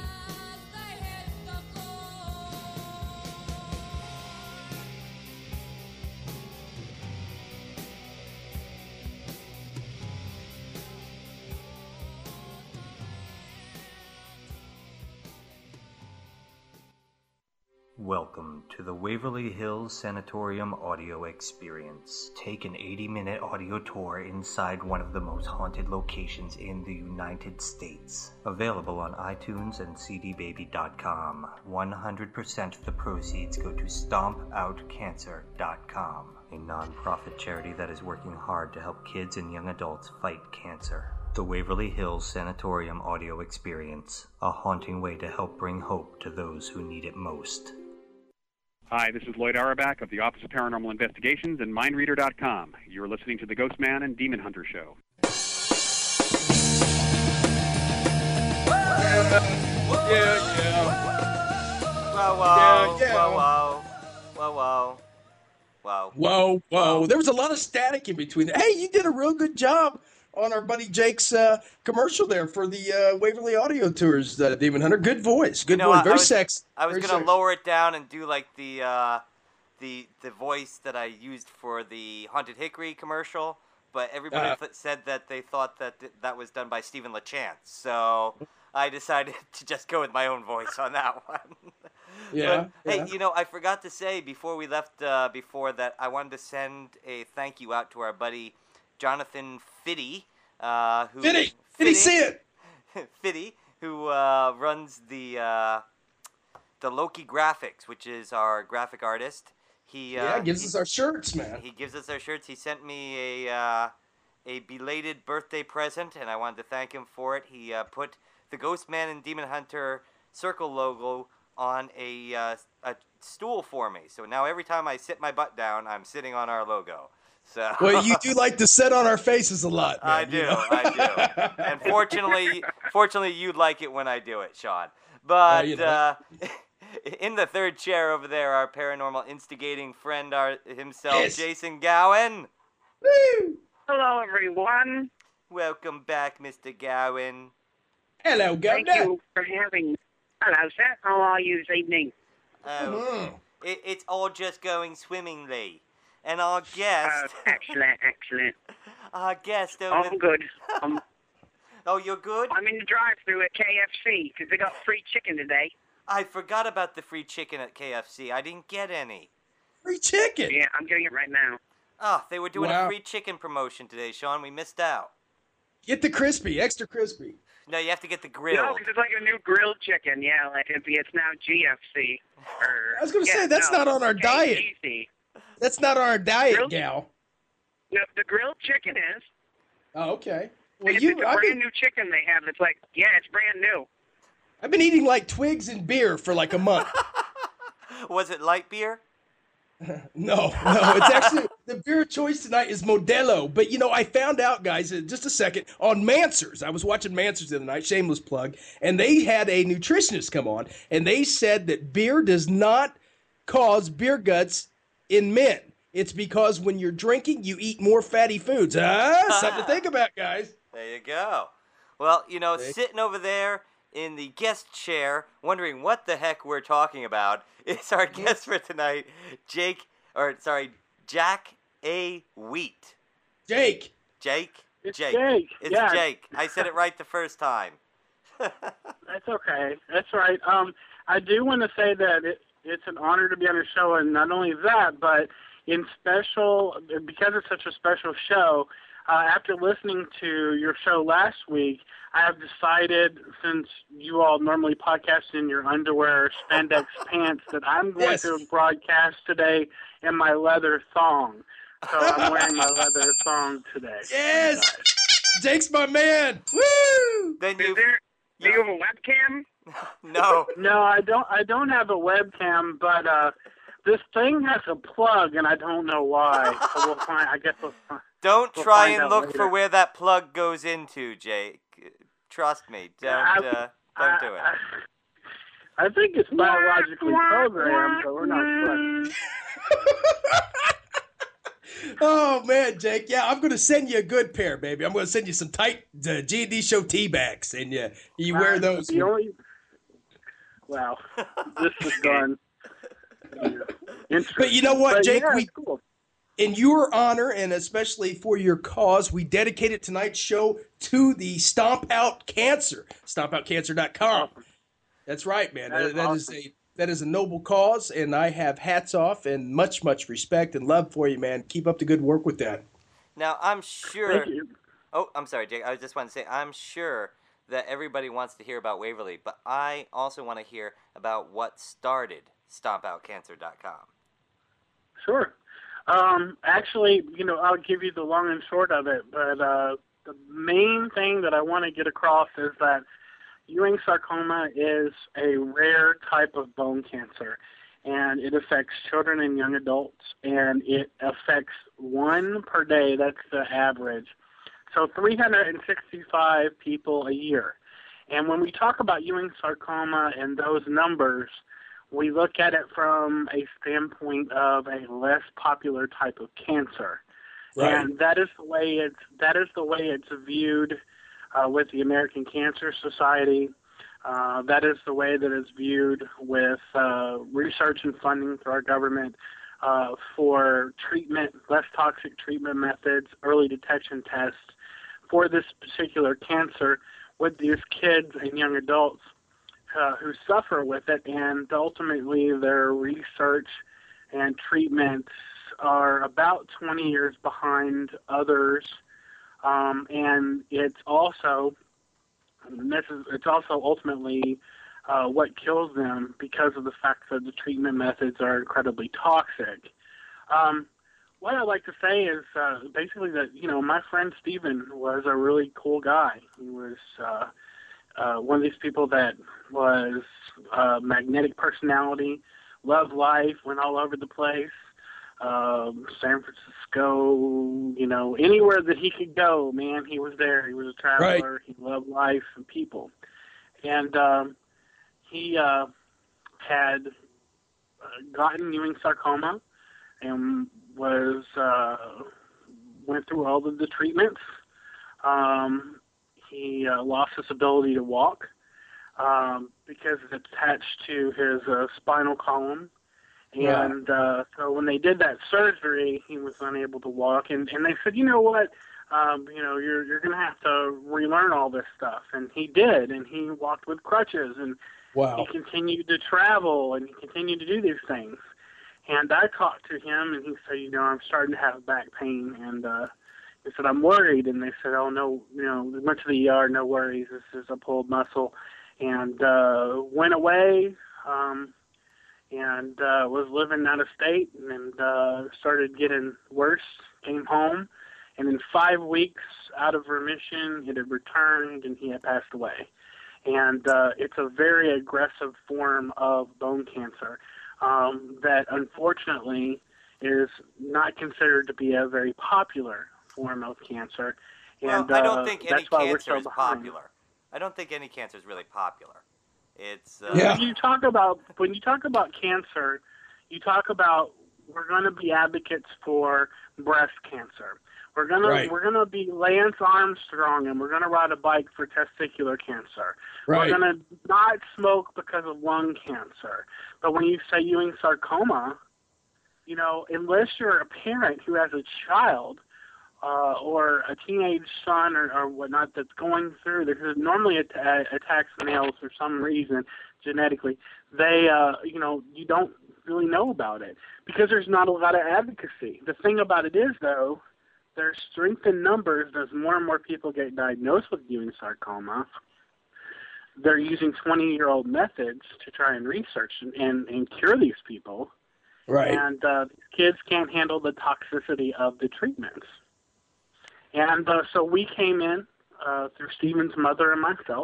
Welcome to the Waverly Hills Sanatorium audio experience. Take an eighty-minute audio tour inside one of the most haunted locations in the United States. Available on iTunes and c d baby dot com. one hundred percent of the proceeds go to stomp out cancer dot com, a non-profit charity that is working hard to help kids and young adults fight cancer. The Waverly Hills Sanatorium audio experience, a haunting way to help bring hope to those who need it most. Hi, this is Lloyd Auerbach of the Office of Paranormal Investigations and mind reader dot com. You're listening to the Ghost Man and Demon Hunter Show. Yeah, yeah. Wow, wow, Yeah, yeah. wow, wow, wow, wow, wow. Whoa, whoa. There was a lot of static in between there. Hey, you did a real good job on our buddy Jake's uh, commercial there for the uh, Waverly Audio Tours, uh, Demon Hunter. Good voice. Good You know, voice. I- Very I was- sexy. I was Very gonna sexy. lower it down and do like the uh, the the voice that I used for the Haunted Hickory commercial, but everybody Uh. th- said that they thought that th- that was done by Stephen LaChance, so I decided to just go with my own voice on that one. Yeah, But, yeah. hey, you know, I forgot to say before we left, uh, before that, I wanted to send a thank you out to our buddy Jonathan Fitty, uh, who Fitty, Fitty, see it. Fitty, who uh, runs the uh, the Loki Graphics, which is our graphic artist. He uh, yeah, gives he, us our shirts, man. He gives us our shirts. He sent me a uh, a belated birthday present, and I wanted to thank him for it. He uh, put the Ghost Man and Demon Hunter circle logo on a uh, a stool for me. So now every time I sit my butt down, I'm sitting on our logo. So well, you do like to sit on our faces a lot, man, I do, you know? I do. And fortunately, fortunately, you like it when I do it, Sean. But uh, you know. uh, in the third chair over there, our paranormal instigating friend our, himself, yes. Jason Gowan. Woo! Hello, everyone. Welcome back, Mister Gowan. Hello, Governor. Thank you for having me. Hello, sir. How are you this evening? Oh, mm-hmm. it, it's all just going swimmingly. And our guest... Uh, excellent, excellent. Our guest over... I'm good. I'm, oh, you're good? I'm in the drive-thru at K F C because they got free chicken today. I forgot about the free chicken at K F C. I didn't get any. Free chicken? Yeah, I'm getting it right now. Oh, they were doing wow. a free chicken promotion today, Sean. We missed out. Get the crispy, extra crispy. No, you have to get the grilled. No, because it's like a new grilled chicken. Yeah, like it's, it's now G F C. Or, I was going to yeah, say, that's no, not on our K diet. F C. That's not on our diet, grilled, gal. No, the grilled chicken is. Oh, okay. Well, it's, you, it's a I've brand been, new chicken they have. It's like, yeah, it's brand new. I've been eating like twigs and beer for like a month. Was it light beer? no, no. It's actually, the beer of choice tonight is Modelo. But, you know, I found out, guys, in just a second, on Mansers. I was watching Mansers the other night, shameless plug, and they had a nutritionist come on, and they said that beer does not cause beer guts in men. It's because when you're drinking, you eat more fatty foods. Ah, something to think about, guys. There you go. Well, you know, Thanks. sitting over there in the guest chair, wondering what the heck we're talking about, is our guest for tonight, Jake, or sorry, Jack A. Wheat. Jake. Jake? It's Jake. Jake. It's yeah. Jake. I said it right the first time. That's okay. That's right. Um, I do want to say that it, it's an honor to be on your show, and not only that, but in special, because it's such a special show, uh, after listening to your show last week, I have decided, since you all normally podcast in your underwear or spandex pants, that I'm going yes. to broadcast today in my leather thong. So I'm wearing my leather thong today. Yes! Jake's my man! Woo! Then Is you... there, do you have a webcam? No. No, I don't. I don't have a webcam, but uh, this thing has a plug, and I don't know why. So we'll find. I guess we'll. Don't we'll try find and out look later. for where that plug goes into, Jake. Trust me. Don't I, uh, don't I, do it. I, I think it's biologically programmed, so we're not sure. Oh, man, Jake. Yeah, I'm going to send you a good pair, baby. I'm going to send you some tight uh, G and D show tea bags, and uh, you wear Uh, those. The only, wow, this is done. But you know what, But Jake? yeah, we, it's cool. in your honor, and especially for your cause, we dedicated tonight's show to the Stomp Out Cancer. stomp out cancer dot com. That's right, man. That That, is that is awesome. a that is a noble cause, and I have hats off and much, much respect and love for you, man. Keep up the good work with that. Now, I'm sure... Thank you. Oh, I'm sorry, Jake. I just want to say, I'm sure that everybody wants to hear about Waverly, but I also want to hear about what started stomp out cancer dot com. Sure. Um, actually, you know, I'll give you the long and short of it, but uh, the main thing that I want to get across is that Ewing sarcoma is a rare type of bone cancer, and it affects children and young adults, and it affects one per day. That's the average. So three hundred sixty-five people a year. And when we talk about Ewing sarcoma and those numbers, we look at it from a standpoint of a less popular type of cancer. Right. And that is the way it's that is the way it's viewed uh, with the American Cancer Society. Uh, that is the way that it's viewed with uh, research and funding through our government uh, for treatment, less toxic treatment methods, early detection tests for this particular cancer with these kids and young adults uh, who suffer with it, and ultimately their research and treatments are about twenty years behind others Um, and it's also, and this is, it's also ultimately uh, what kills them because of the fact that the treatment methods are incredibly toxic. Um, what I'd like to say is uh, basically that, you know, my friend Steven was a really cool guy. He was uh, uh, one of these people that was a magnetic personality, loved life, went all over the place. Um, San Francisco, you know, anywhere that he could go, man, he was there. He was a traveler. Right. He loved life and people. And um, he uh, had uh, gotten Ewing sarcoma and was uh, went through all of the treatments. Um, he uh, lost his ability to walk um, because it's attached to his uh, spinal column. And uh, so when they did that surgery, he was unable to walk. And, and they said, you know what, um, you know, you're you're going to have to relearn all this stuff. And he did, and he walked with crutches, and wow. he continued to travel, and he continued to do these things. And I talked to him, and he said, you know, I'm starting to have back pain. And uh, he said, I'm worried. And they said, oh, no, you know, we went to the E R, no worries, this is a pulled muscle. And uh, went away. Um and uh, was living out of state and uh, started getting worse, came home, and in five weeks out of remission, it had returned and he had passed away. And uh, it's a very aggressive form of bone cancer um, that unfortunately is not considered to be a very popular form of cancer. And well, I don't uh, think any cancer is popular. I don't think any cancer is really popular. It's uh, yeah. When you talk about when you talk about cancer, you talk about we're going to be advocates for breast cancer. We're gonna right. we're gonna be Lance Armstrong, and we're gonna ride a bike for testicular cancer. Right. We're gonna not smoke because of lung cancer. But when you say Ewing sarcoma, you know, unless you're a parent who has a child uh, or a teenage son or, or whatnot that's going through, because normally it uh, attacks males for some reason genetically, they, uh, you know, you don't really know about it because there's not a lot of advocacy. The thing about it is, though, there's strength in numbers as more and more people get diagnosed with Ewing sarcoma. They're using twenty-year-old methods to try and research and, and, and cure these people. Right. And uh, kids can't handle the toxicity of the treatments. And uh, so we came in uh, through Steven's mother and myself,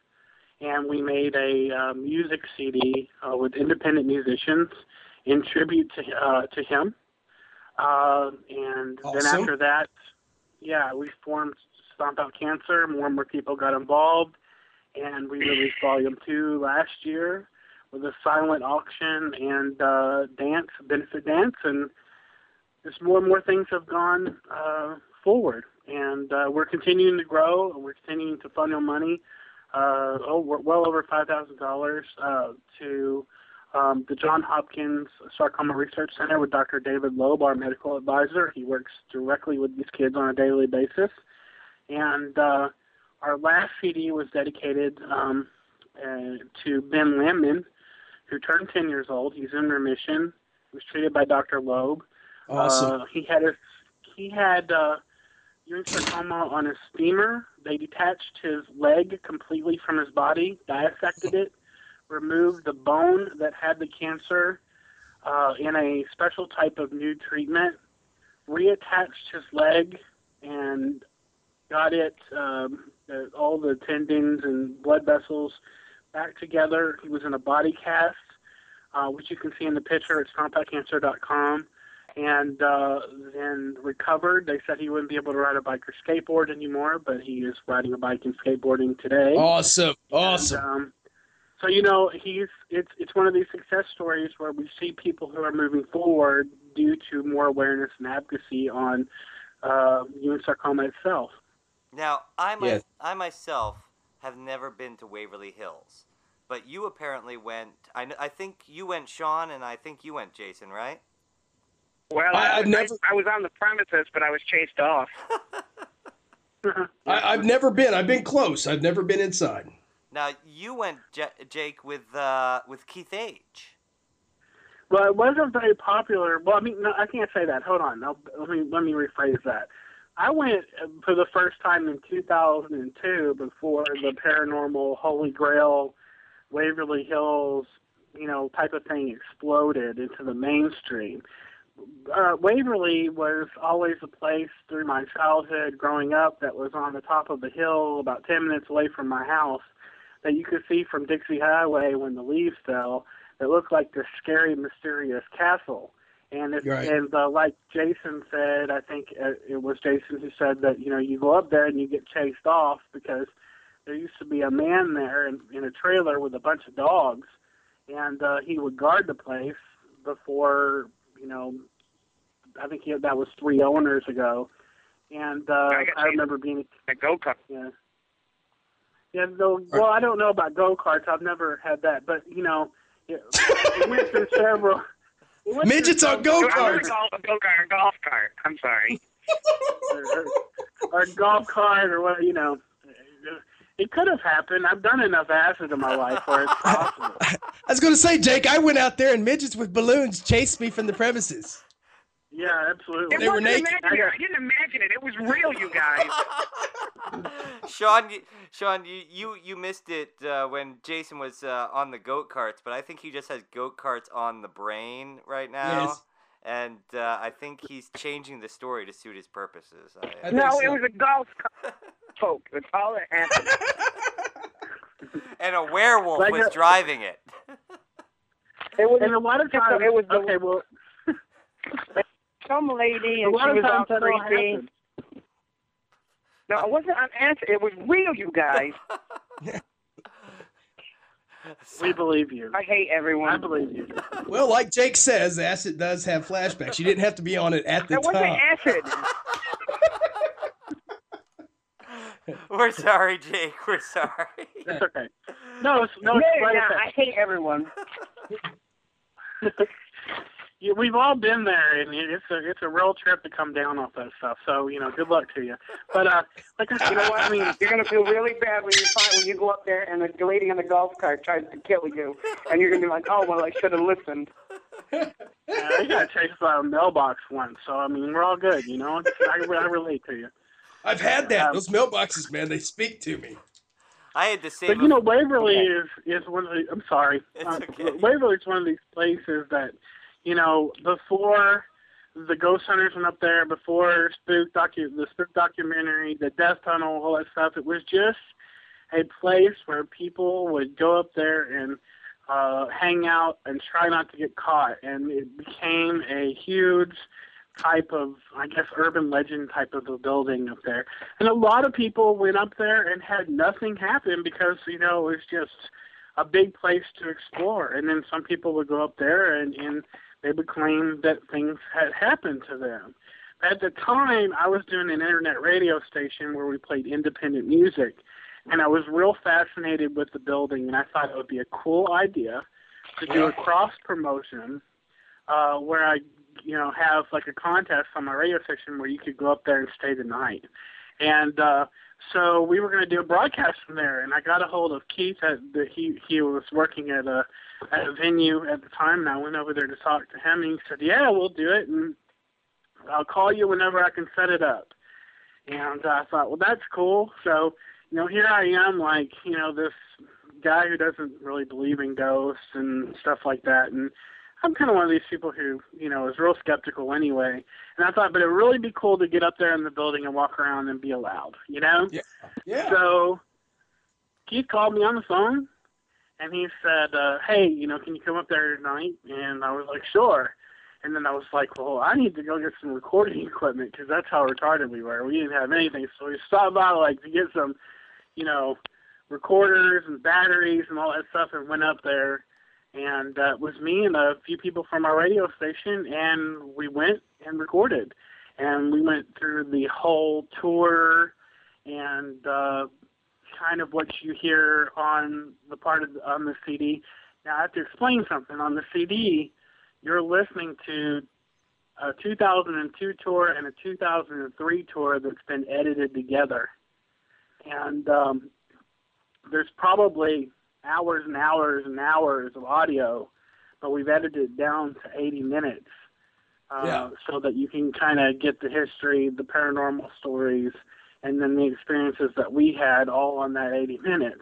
and we made a uh, music C D uh, with independent musicians in tribute to uh, to him. Uh, and awesome. Then after that, yeah, we formed Stomp Out Cancer. More and more people got involved, and we released Volume Two last year with a silent auction and uh, dance, benefit dance, and just more and more things have gone uh, forward. And uh, we're continuing to grow. We're continuing to funnel money, uh, oh, well over five thousand dollars uh, to um, the Johns Hopkins Sarcoma Research Center with Doctor David Loeb, our medical advisor. He works directly with these kids on a daily basis. And uh, our last C D was dedicated um, uh, to Ben Lamman, who turned ten years old. He's in remission. He was treated by Doctor Loeb. Awesome. Uh, he had a, he had uh, Ewing sarcoma on his femur. They detached his leg completely from his body, dissected it, removed the bone that had the cancer uh, in a special type of new treatment, reattached his leg, and got it, um, uh, all the tendons and blood vessels back together. He was in a body cast, uh, which you can see in the picture at stomp out cancer dot com. And uh, then recovered. They said he wouldn't be able to ride a bike or skateboard anymore, but he is riding a bike and skateboarding today. Awesome, awesome. And, um, so you know, he's it's it's one of these success stories where we see people who are moving forward due to more awareness and advocacy on uh, Ewing sarcoma itself. Now, I my, yes. I myself have never been to Waverly Hills, but you apparently went. I I think you went, Sean, and I think you went, Jason, right? Well, I, I, I've was, never. I, I was on the premises, but I was chased off. I, I've never been. I've been close. I've never been inside. Now you went, J- Jake, with uh, with Keith H. Well, it wasn't very popular. Well, I mean, no, I can't say that. Hold on. No, let me let me rephrase that. I went for the first time in two thousand two before the paranormal Holy Grail, Waverly Hills, you know, type of thing exploded into the mainstream. Uh, Waverly was always a place through my childhood growing up that was on the top of the hill about ten minutes away from my house that you could see from Dixie Highway when the leaves fell that looked like this scary, mysterious castle. And it's, Right. and uh, like Jason said, I think uh, it was Jason who said that, you know, you go up there and you get chased off because there used to be a man there in, in a trailer with a bunch of dogs, and uh, he would guard the place before, you know, I think he had, that was three owners ago. And uh, I, I remember being a go-kart. Yeah. Yeah, though, well, I don't know about go-karts. I've never had that. But, you know, it, it went through several... Midgets on go-karts. A go-kart, a golf cart. I'm sorry. or, or a golf cart or what, you know. It could have happened. I've done enough acid in my life where it's possible. I was going to say, Jake, I went out there and midgets with balloons chased me from the premises. Yeah, absolutely. It They were wasn't naked. imaginary. I didn't imagine it. It was real, you guys. Sean, you, Sean, you, you, you missed it uh, when Jason was uh, on the goat carts, but I think he just has goat carts on the brain right now. Yes. And uh, I think he's changing the story to suit his purposes. I, I No, think it so. was a golf cart. Folk. That's all that happened. and a werewolf Like was a- driving it. It was, And a lot of times, it was the, okay, well, some lady, a and lot she of was all times that don't creepy. happen. No, it wasn't an answer. It was real, you guys. We believe you. I hate everyone. I believe you. Well, like Jake says, acid does have flashbacks. You didn't have to be on it at the That wasn't time. acid. We're sorry, Jake. We're sorry. That's okay. No, it's, no, No, it's like no, I said, I hate everyone. Yeah, we've all been there, and it's a it's a real trip to come down off that stuff. So you know, good luck to you. But uh, like I said, You know what I mean? You're gonna feel really bad when you find when you go up there and the lady on the golf cart tries to kill you, and you're gonna be like, "Oh well, I should have listened." Yeah, I got chased by a mailbox once, so I mean, we're all good. You know, I, I relate to you. I've had that. Um, Those mailboxes, man, they speak to me. I had the same. But you know, Waverly is is one of the. I'm sorry. It's Uh, okay. Waverly is one of these places that, you know, before the Ghost Hunters went up there, before Spook docu the Spook documentary, the Death Tunnel, all that stuff, it was just a place where people would go up there and uh, hang out and try not to get caught, and it became a huge type of, I guess, urban legend type of a building up there. And a lot of people went up there and had nothing happen because, you know, it was just a big place to explore. And then some people would go up there and, and they would claim that things had happened to them. At the time, I was doing an internet radio station where we played independent music, and I was real fascinated with the building, and I thought it would be a cool idea to do a cross-promotion uh, where I, you know, have like a contest on my radio station where you could go up there and stay the night. And uh, so we were going to do a broadcast from there, and I got a hold of Keith. At the, he he was working at a at a venue at the time, and I went over there to talk to him, and he said, "Yeah, we'll do it, and I'll call you whenever I can set it up." And I thought, well, that's cool. So, you know, here I am, like, you know, this guy who doesn't really believe in ghosts and stuff like that, and I'm kind of one of these people who, you know, is real skeptical anyway. And I thought, but it would really be cool to get up there in the building and walk around and be allowed, you know? Yeah. Yeah. So Keith called me on the phone, and he said, uh, hey, you know, can you come up there tonight? And I was like, sure. And then I was like, well, I need to go get some recording equipment because that's how retarded we were. We didn't have anything. So we stopped by, like, to get some, you know, recorders and batteries and all that stuff and went up there. And uh, it was me and a few people from our radio station, and we went and recorded. And we went through the whole tour and uh, kind of what you hear on the part of the, on the C D. Now, I have to explain something. On the C D, you're listening to a two thousand two tour and a two thousand three tour that's been edited together. And um, there's probably hours and hours and hours of audio, but we've edited it down to eighty minutes uh, Yeah. so that you can kind of get the history, the paranormal stories, and then the experiences that we had all on that eighty minutes.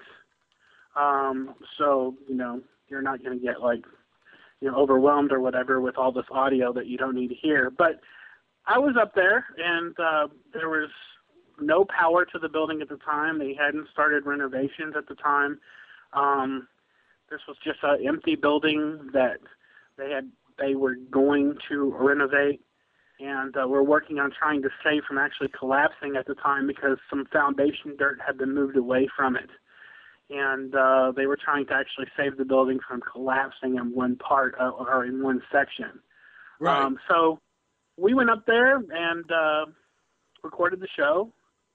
Um, so, you know, you're not going to get, like, you know, overwhelmed or whatever with all this audio that you don't need to hear. But I was up there, and uh, there was no power to the building at the time. They hadn't started renovations at the time. Um, this was just an empty building that they had. They were going to renovate, and uh, we're working on trying to save from actually collapsing at the time because some foundation dirt had been moved away from it. And uh, they were trying to actually save the building from collapsing in one part uh, or in one section. Right. Um, so we went up there and uh, recorded the show,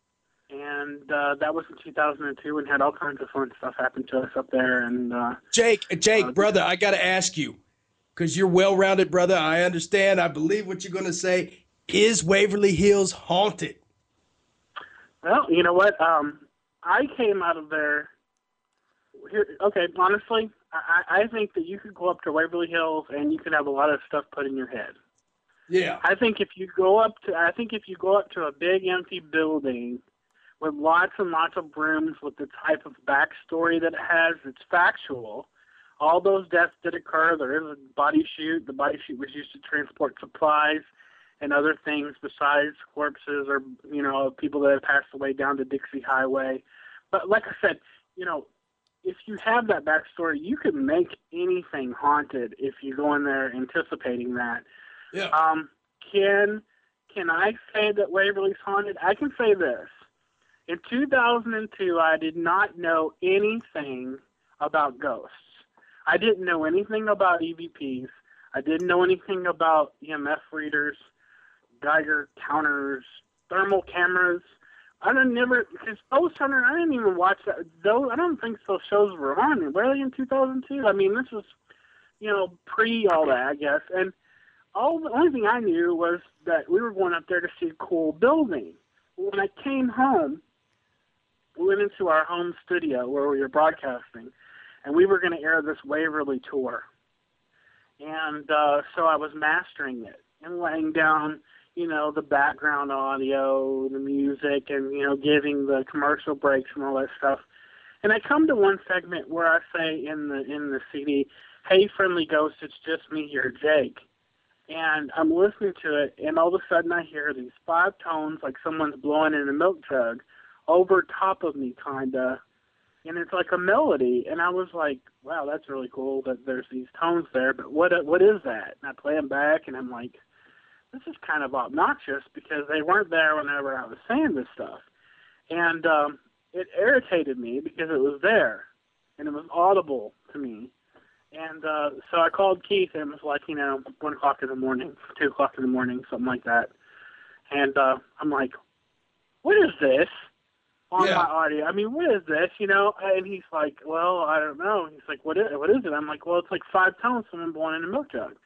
and uh, that was in two thousand two, and had all kinds of fun stuff happen to us up there. And uh, Jake, Jake, uh, brother, I got to ask you, because you're well-rounded, brother. I understand. I believe what you're going to say. Is Waverly Hills haunted? Well, you know what? Um, I came out of there. Here, okay, honestly, I, I think that you could go up to Waverly Hills and you could have a lot of stuff put in your head. Yeah. I think if you go up to, I think if you go up to a big empty building with lots and lots of rooms with the type of backstory that it has, it's factual. All those deaths did occur. There is a body chute. The body chute was used to transport supplies and other things besides corpses or, you know, people that have passed away down to Dixie Highway. But like I said, you know, if you have that backstory, you can make anything haunted if you go in there anticipating that. Yeah. Um, can can I say that Waverly's haunted? I can say this. In two thousand two, I did not know anything about ghosts. I didn't know anything about E V Ps. I didn't know anything about E M F readers, Geiger counters, thermal cameras. I didn't never, because Ghost Hunter, I didn't even watch that. Those, I don't think those shows were on. Were they in two thousand two? I mean, this was, you know, pre all that, I guess. And all the only thing I knew was that we were going up there to see a cool building. When I came home, we went into our home studio where we were broadcasting, and we were going to air this Waverly tour. And uh, so I was mastering it and laying down, you know, the background audio, the music, and, you know, giving the commercial breaks and all that stuff. And I come to one segment where I say in the in the C D, "Hey, friendly ghost, it's just me here, Jake." And I'm listening to it, and all of a sudden I hear these five tones like someone's blowing in a milk jug over top of me, kind of. And it's like a melody. And I was like, wow, that's really cool that there's these tones there, but what what is that? And I play them back, and I'm like, this is kind of obnoxious because they weren't there whenever I was saying this stuff. And um, it irritated me because it was there, and it was audible to me. And uh, so I called Keith, and it was like, you know, one o'clock in the morning, two o'clock in the morning, something like that. And uh, I'm like, what is this on Yeah. my audio? I mean, what is this, you know? And he's like, well, I don't know. He's like, what is, what is it? I'm like, well, it's like five tones, someone blowing in a milk jug.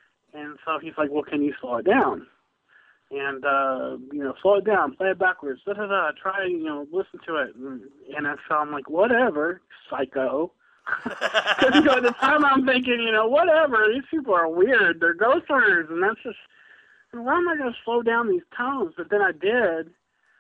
And so he's like, well, can you slow it down? And, uh, you know, slow it down, play it backwards, da, da, da, try, you know, listen to it. And, and so I'm like, whatever, psycho. Because, you know, at the time I'm thinking, you know, whatever, these people are weird. They're ghost hunters, and that's just, why am I going to slow down these tones? But then I did.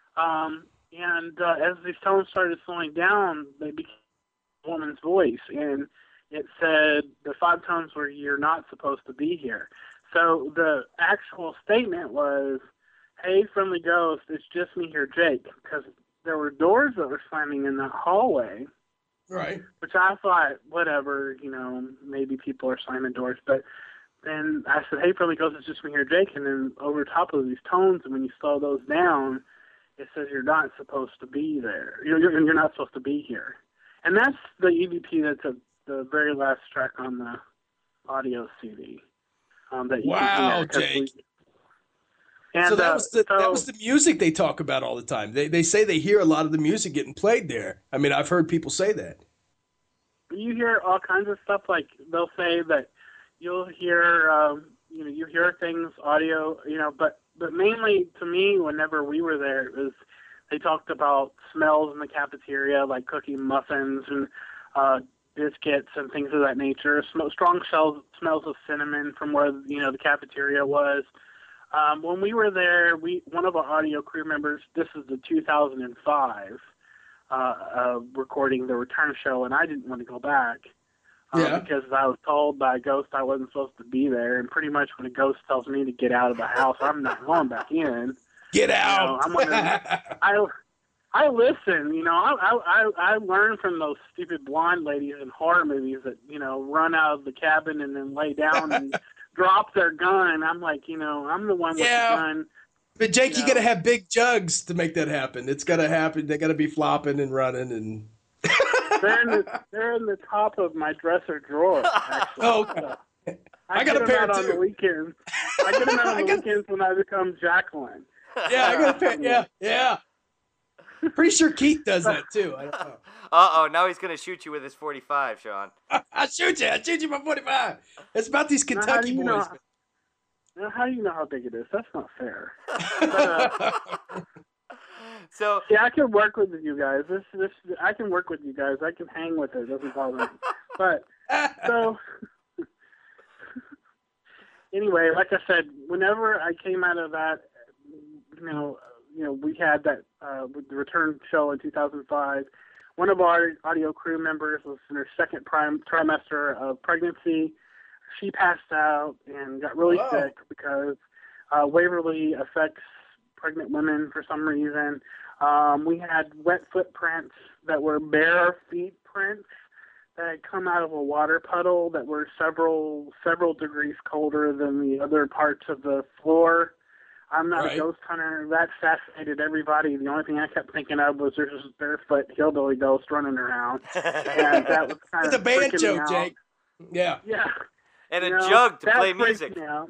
Um, and uh, as these tones started slowing down, they became a woman's voice. And it said the five tones were, "You're not supposed to be here." So the actual statement was, "Hey, friendly ghost, it's just me here, Jake." Because there were doors that were slamming in that hallway. Right. Which I thought, whatever, you know, maybe people are slamming doors. But then I said, "Hey, friendly ghost, it's just me here, Jake." And then over top of these tones, and when you slow those down, it says you're not supposed to be there. You're, you're, you're not supposed to be here. And that's the E V P that's a the very last track on the audio C D. Um, that you Wow, can hear, Jake. we, and, so that uh, was the so, that was the music they talk about all the time. They they say they hear a lot of the music getting played there. I mean, I've heard people say that. You hear all kinds of stuff. Like they'll say that you'll hear, um, you know, you hear things audio, you know, but but mainly to me, whenever we were there, it was they talked about smells in the cafeteria, like cooking muffins and uh, biscuits and things of that nature. Sm- strong smells, smells of cinnamon from where, you know, the cafeteria was. Um, when we were there, we one of our audio crew members, this is the two thousand five uh, uh, recording, the return show, and I didn't want to go back. Um, Yeah. Because I was told by a ghost I wasn't supposed to be there, and pretty much when a ghost tells me to get out of the house, I'm not going back in. Get You know, out! I'm one of the- I I listen. You know, I I I learn from those stupid blonde ladies in horror movies that, you know, run out of the cabin and then lay down and drop their gun. I'm like, you know, I'm the one Yeah. with the gun. But Jake, you, You got to know. have big jugs to make that happen. It's got to happen. They got to be flopping and running and. They're in the they're in the top of my dresser drawer. Actually. Oh, So I get got a them pair out on too. the weekends. I get them out on I the got- weekends when I become Jacqueline. Yeah, I got a pair. Yeah, yeah. Pretty sure Keith does that too. I don't know. Uh-oh, now he's going to shoot you with his forty-five, Sean. I'll shoot you. I'll shoot you by forty-five. It's about these Now, how Kentucky do you boys. know- Now, how do you know how big it is? That's not fair. But, uh, So, yeah, I can work with you guys. This, this, I can work with you guys. I can hang with it. It doesn't bother me. But so, anyway, like I said, whenever I came out of that, you know, you know, we had that uh, with the return show in two thousand five. One of our audio crew members was in her second prime trimester of pregnancy. She passed out and got really Whoa. sick because uh, Waverly affects pregnant women for some reason. Um, we had wet footprints that were bare feet prints that had come out of a water puddle that were several several degrees colder than the other parts of the floor. I'm not Right. a ghost hunter. That fascinated everybody. The only thing I kept thinking of was there's this barefoot hillbilly ghost running around, and that was kind It's of a freaking banjo, me out. Jake. Yeah. Yeah. and a You know, jug to that play freaked music. me out.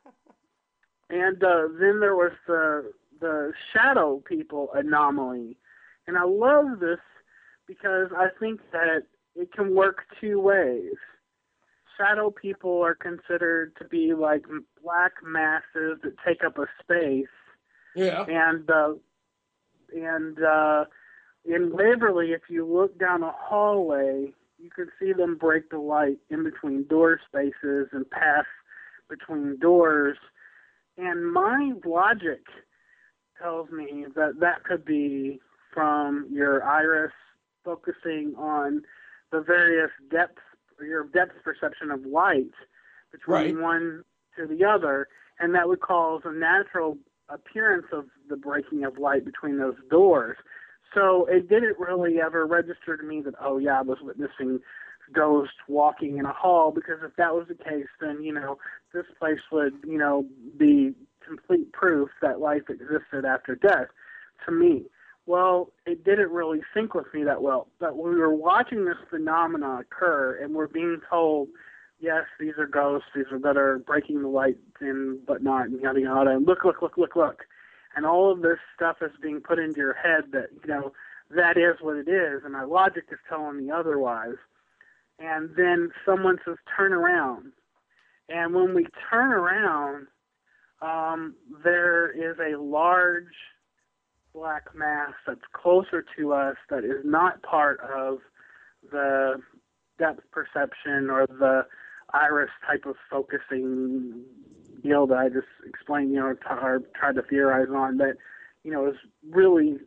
And uh, then there was the the shadow people anomaly, and I love this because I think that it can work two ways. Shadow people are considered to be like black masses that take up a space, Yeah. and uh, and uh, in Waverly, if you look down a hallway, you can see them break the light in between door spaces and pass between doors. And my logic tells me that that could be from your iris focusing on the various depths, your depth perception of light between Right. one to the other, and that would cause a natural appearance of the breaking of light between those doors. So it didn't really ever register to me that, oh yeah, I was witnessing ghost walking in a hall, because if that was the case, then, you know, this place would, you know, be complete proof that life existed after death to me. Well, it didn't really sync with me that well. But we were watching this phenomena occur, and we're being told, yes, these are ghosts, these are that are breaking the light and whatnot, and yada yada. And look, look, look, look, look. And all of this stuff is being put into your head that, you know, that is what it is, and my logic is telling me otherwise. And then someone says, turn around. And when we turn around, um, there is a large black mass that's closer to us that is not part of the depth perception or the iris type of focusing deal that I just explained, you know, t- or tried to theorize on, that, you know, is really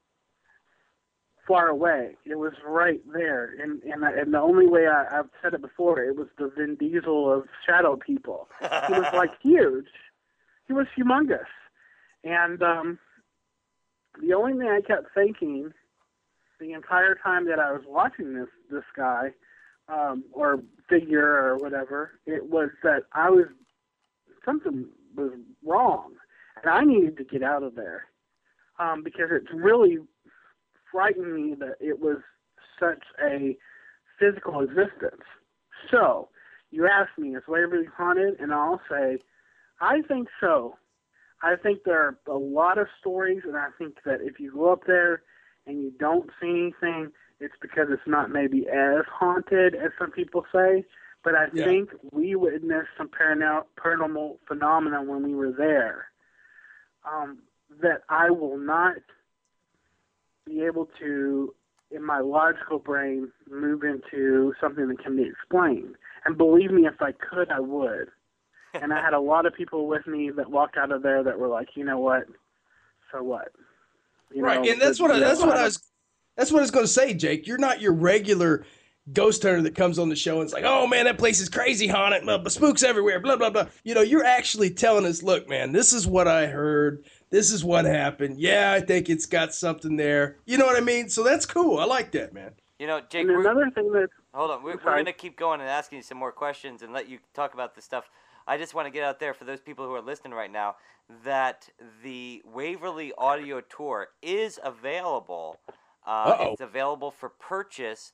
far away. It was right there, and and, I, and the only way I, I've said it before, it was the Vin Diesel of shadow people. He was like huge. He was humongous, and um, the only thing I kept thinking the entire time that I was watching this this guy um, or figure or whatever, it was that I was something was wrong, and I needed to get out of there um, because it's really frightened me that it was such a physical existence. So, you ask me, is Waverly haunted? And I'll say, I think so. I think there are a lot of stories, and I think that if you go up there and you don't see anything, it's because it's not maybe as haunted as some people say. But I Yeah. think we witnessed some paranor- paranormal phenomena when we were there um, that I will not be able to in my logical brain, move into something that can be explained. And believe me, if I could, I would. And I had a lot of people with me that walked out of there that were like, you know what? So what? You right, know, and that's the, what I, you know, that's what I I was that's what I was going to say, Jake. You're not your regular ghost hunter that comes on the show and it's like, oh man, that place is crazy haunted, blah, blah, spooks everywhere, blah blah blah. You know, you're actually telling us, look, man, this is what I heard. This is what happened. Yeah, I think it's got something there. You know what I mean? So that's cool. I like that, man. You know, Jake. And we're, another thing that hold on, we're, we're going to keep going and asking you some more questions and let you talk about this stuff. I just want to get out there for those people who are listening right now that the Waverly Audio Tour is available. Uh, it's available for purchase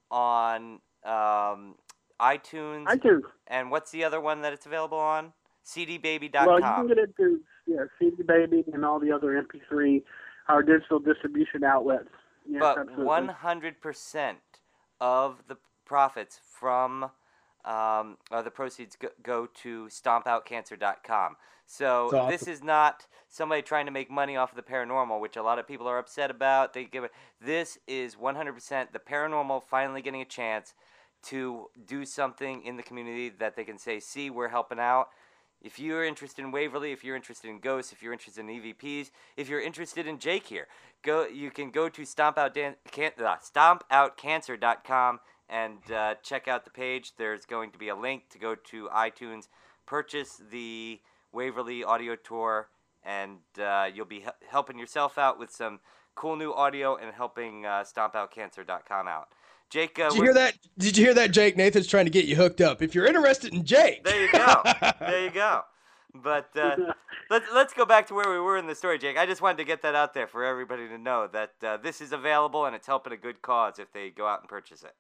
on um, iTunes. iTunes. And what's the other one that it's available on? C D baby dot com. Well, you can get it through yeah, C D Baby and all the other M P three or digital distribution outlets. Yes, but absolutely. one hundred percent of the profits from um, uh, the proceeds go, go to stomp out cancer dot com. So awesome. This is not somebody trying to make money off of the paranormal, which a lot of people are upset about. They give it. This is one hundred percent the paranormal finally getting a chance to do something in the community that they can say, see, we're helping out. If you're interested in Waverly, if you're interested in ghosts, if you're interested in E V Ps, if you're interested in Jake here, go. You can go to stomp out dan- can- uh, stomp out cancer dot com and uh, check out the page. There's going to be a link to go to iTunes, purchase the Waverly Audio Tour, and uh, you'll be he- helping yourself out with some cool new audio and helping uh, stomp out cancer dot com out. Jake, uh, did you hear that? Did you hear that, Jake? Nathan's trying to get you hooked up. If you're interested in Jake, there you go, there you go. But uh, let's let's go back to where we were in the story, Jake. I just wanted to get that out there for everybody to know that uh, this is available and it's helping a good cause if they go out and purchase it.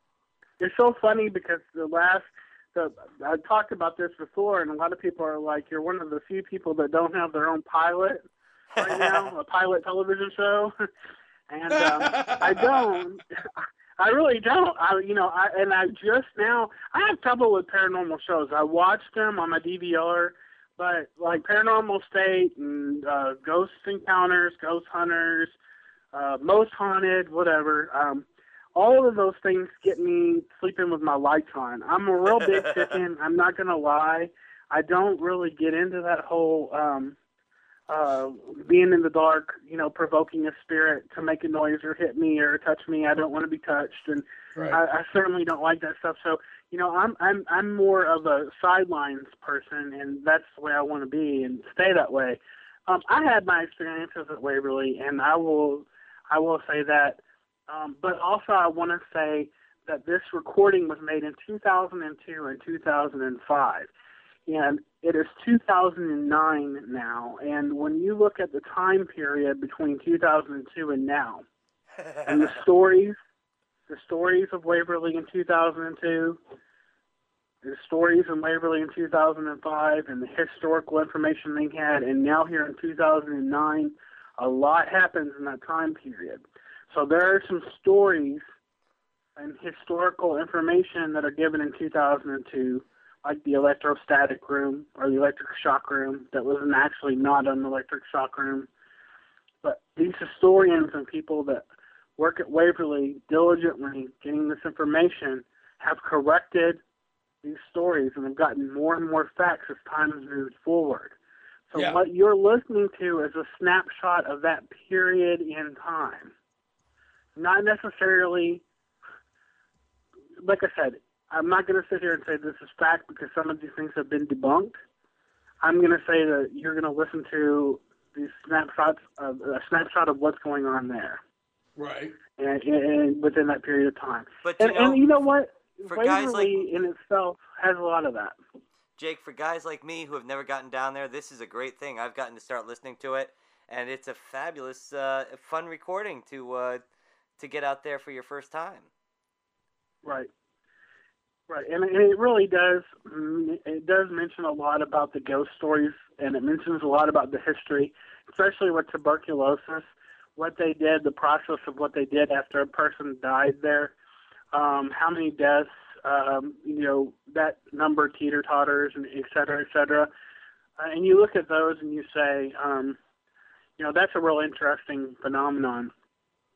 It's so funny because the last, the, I talked about this before, and a lot of people are like, "You're one of the few people that don't have their own pilot right now, a pilot television show," and um, I don't. I really don't. I, you know, I and I just now I have trouble with paranormal shows. I watch them on my D V R, but like Paranormal State and uh, Ghost Encounters, Ghost Hunters, uh, Most Haunted, whatever. Um, all of those things get me sleeping with my lights on. I'm a real big chicken. I'm not gonna lie. I don't really get into that whole um, uh, being in the dark, you know, provoking a spirit to make a noise or hit me or touch me. I don't want to be touched, and right. I, I certainly don't like that stuff. So, you know, I'm I'm I'm more of a sidelines person, and that's the way I want to be and stay that way. Um, I had my experiences at Waverly, and I will I will say that. Um, but also, I want to say that this recording was made in two thousand two and two thousand five. And it is two thousand nine now, and when you look at the time period between two thousand two and now, and the stories, the stories of Waverly in two thousand two, the stories in Waverly in two thousand five, and the historical information they had, and now here in two thousand nine, a lot happens in that time period. So there are some stories and historical information that are given in two thousand two, like the electrostatic room or the electric shock room that was actually not an electric shock room. But these historians and people that work at Waverly diligently getting this information have corrected these stories and have gotten more and more facts as time has moved forward. So yeah. What you're listening to is a snapshot of that period in time. Not necessarily, like I said, I'm not going to sit here and say this is fact because some of these things have been debunked. I'm going to say that you're going to listen to these snapshots, of, a snapshot of what's going on there. Right. And, and within that period of time. But you and, know, and you know what? for guys Waverly like in itself has a lot of that. Jake, for guys like me who have never gotten down there, this is a great thing. I've gotten to start listening to it, and it's a fabulous, uh, fun recording to uh, to get out there for your first time. Right. Right, and it really does. It does mention a lot about the ghost stories, and it mentions a lot about the history, especially with tuberculosis, what they did, the process of what they did after a person died there, um, how many deaths, um, you know, that number teeter-totters, and et cetera, et cetera. Uh, and you look at those and you say, um, you know, that's a real interesting phenomenon.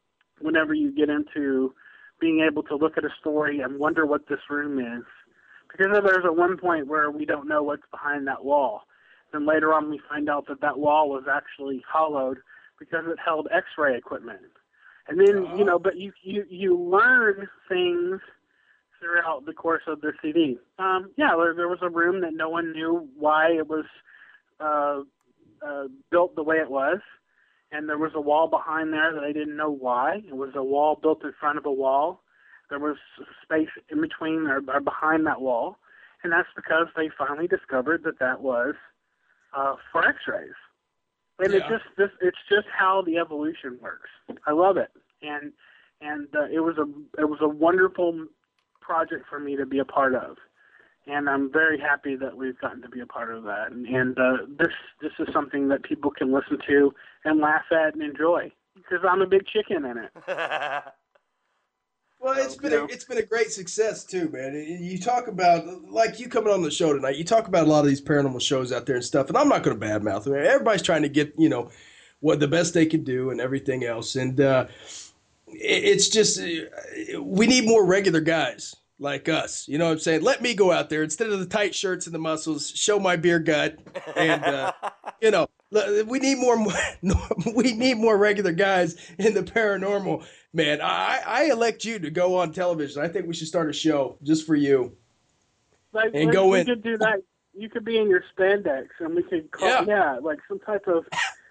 whenever you get into being able to look at a story and wonder what this room is. Because there's at one point where we don't know what's behind that wall. Then later on we find out that that wall was actually hollowed because it held X-ray equipment. And then, you know, but you, you, you learn things throughout the course of the C D. Um, yeah, there, there was a room that no one knew why it was uh, uh, built the way it was. And there was a wall behind there that I didn't know why. It was a wall built in front of a wall. There was space in between or, or behind that wall. And that's because they finally discovered that that was uh, for X-rays. And Yeah. it just, this, it's just how the evolution works. I love it. And and uh, it was a it was a wonderful project for me to be a part of. And I'm very happy that we've gotten to be a part of that. And, and uh, this this is something that people can listen to and laugh at and enjoy because I'm a big chicken in it. Well, it's So, been you a, know. it's been a great success too, man. You talk about like you coming on the show tonight. You talk about a lot of these paranormal shows out there and stuff, and I'm not going to badmouth them. Everybody's trying to get you know what the best they can do and everything else, and uh, it, it's just uh, we need more regular guys like us. You know what I'm saying? Let me go out there instead of the tight shirts and the muscles. Show my beer gut, and uh, you know we need more. We need more regular guys in the paranormal. Man, I, I elect you to go on television. I think we should start a show just for you. Like, And like, go we in. could do that. You could be in your spandex, and we could call, Yeah. yeah, like some type of.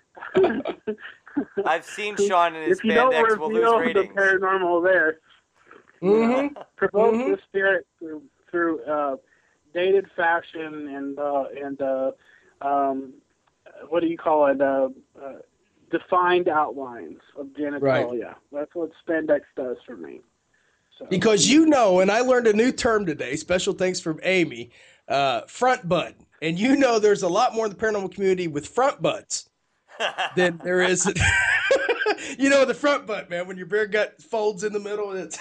I've seen Sean in his if you don't spandex. We'll lose reveal the ratings. paranormal there, Mm-hmm. provoke Mhm. the spirit through, through uh, dated fashion and uh, and uh, um, what do you call it? Uh, uh, defined outlines of genitalia. That's what spandex does for me. So, Because you know, and I learned a new term today, special thanks from Amy, uh, front butt. And you know there's a lot more in the paranormal community with front butts than there is. You know, the front butt, man, when your beer gut folds in the middle. It's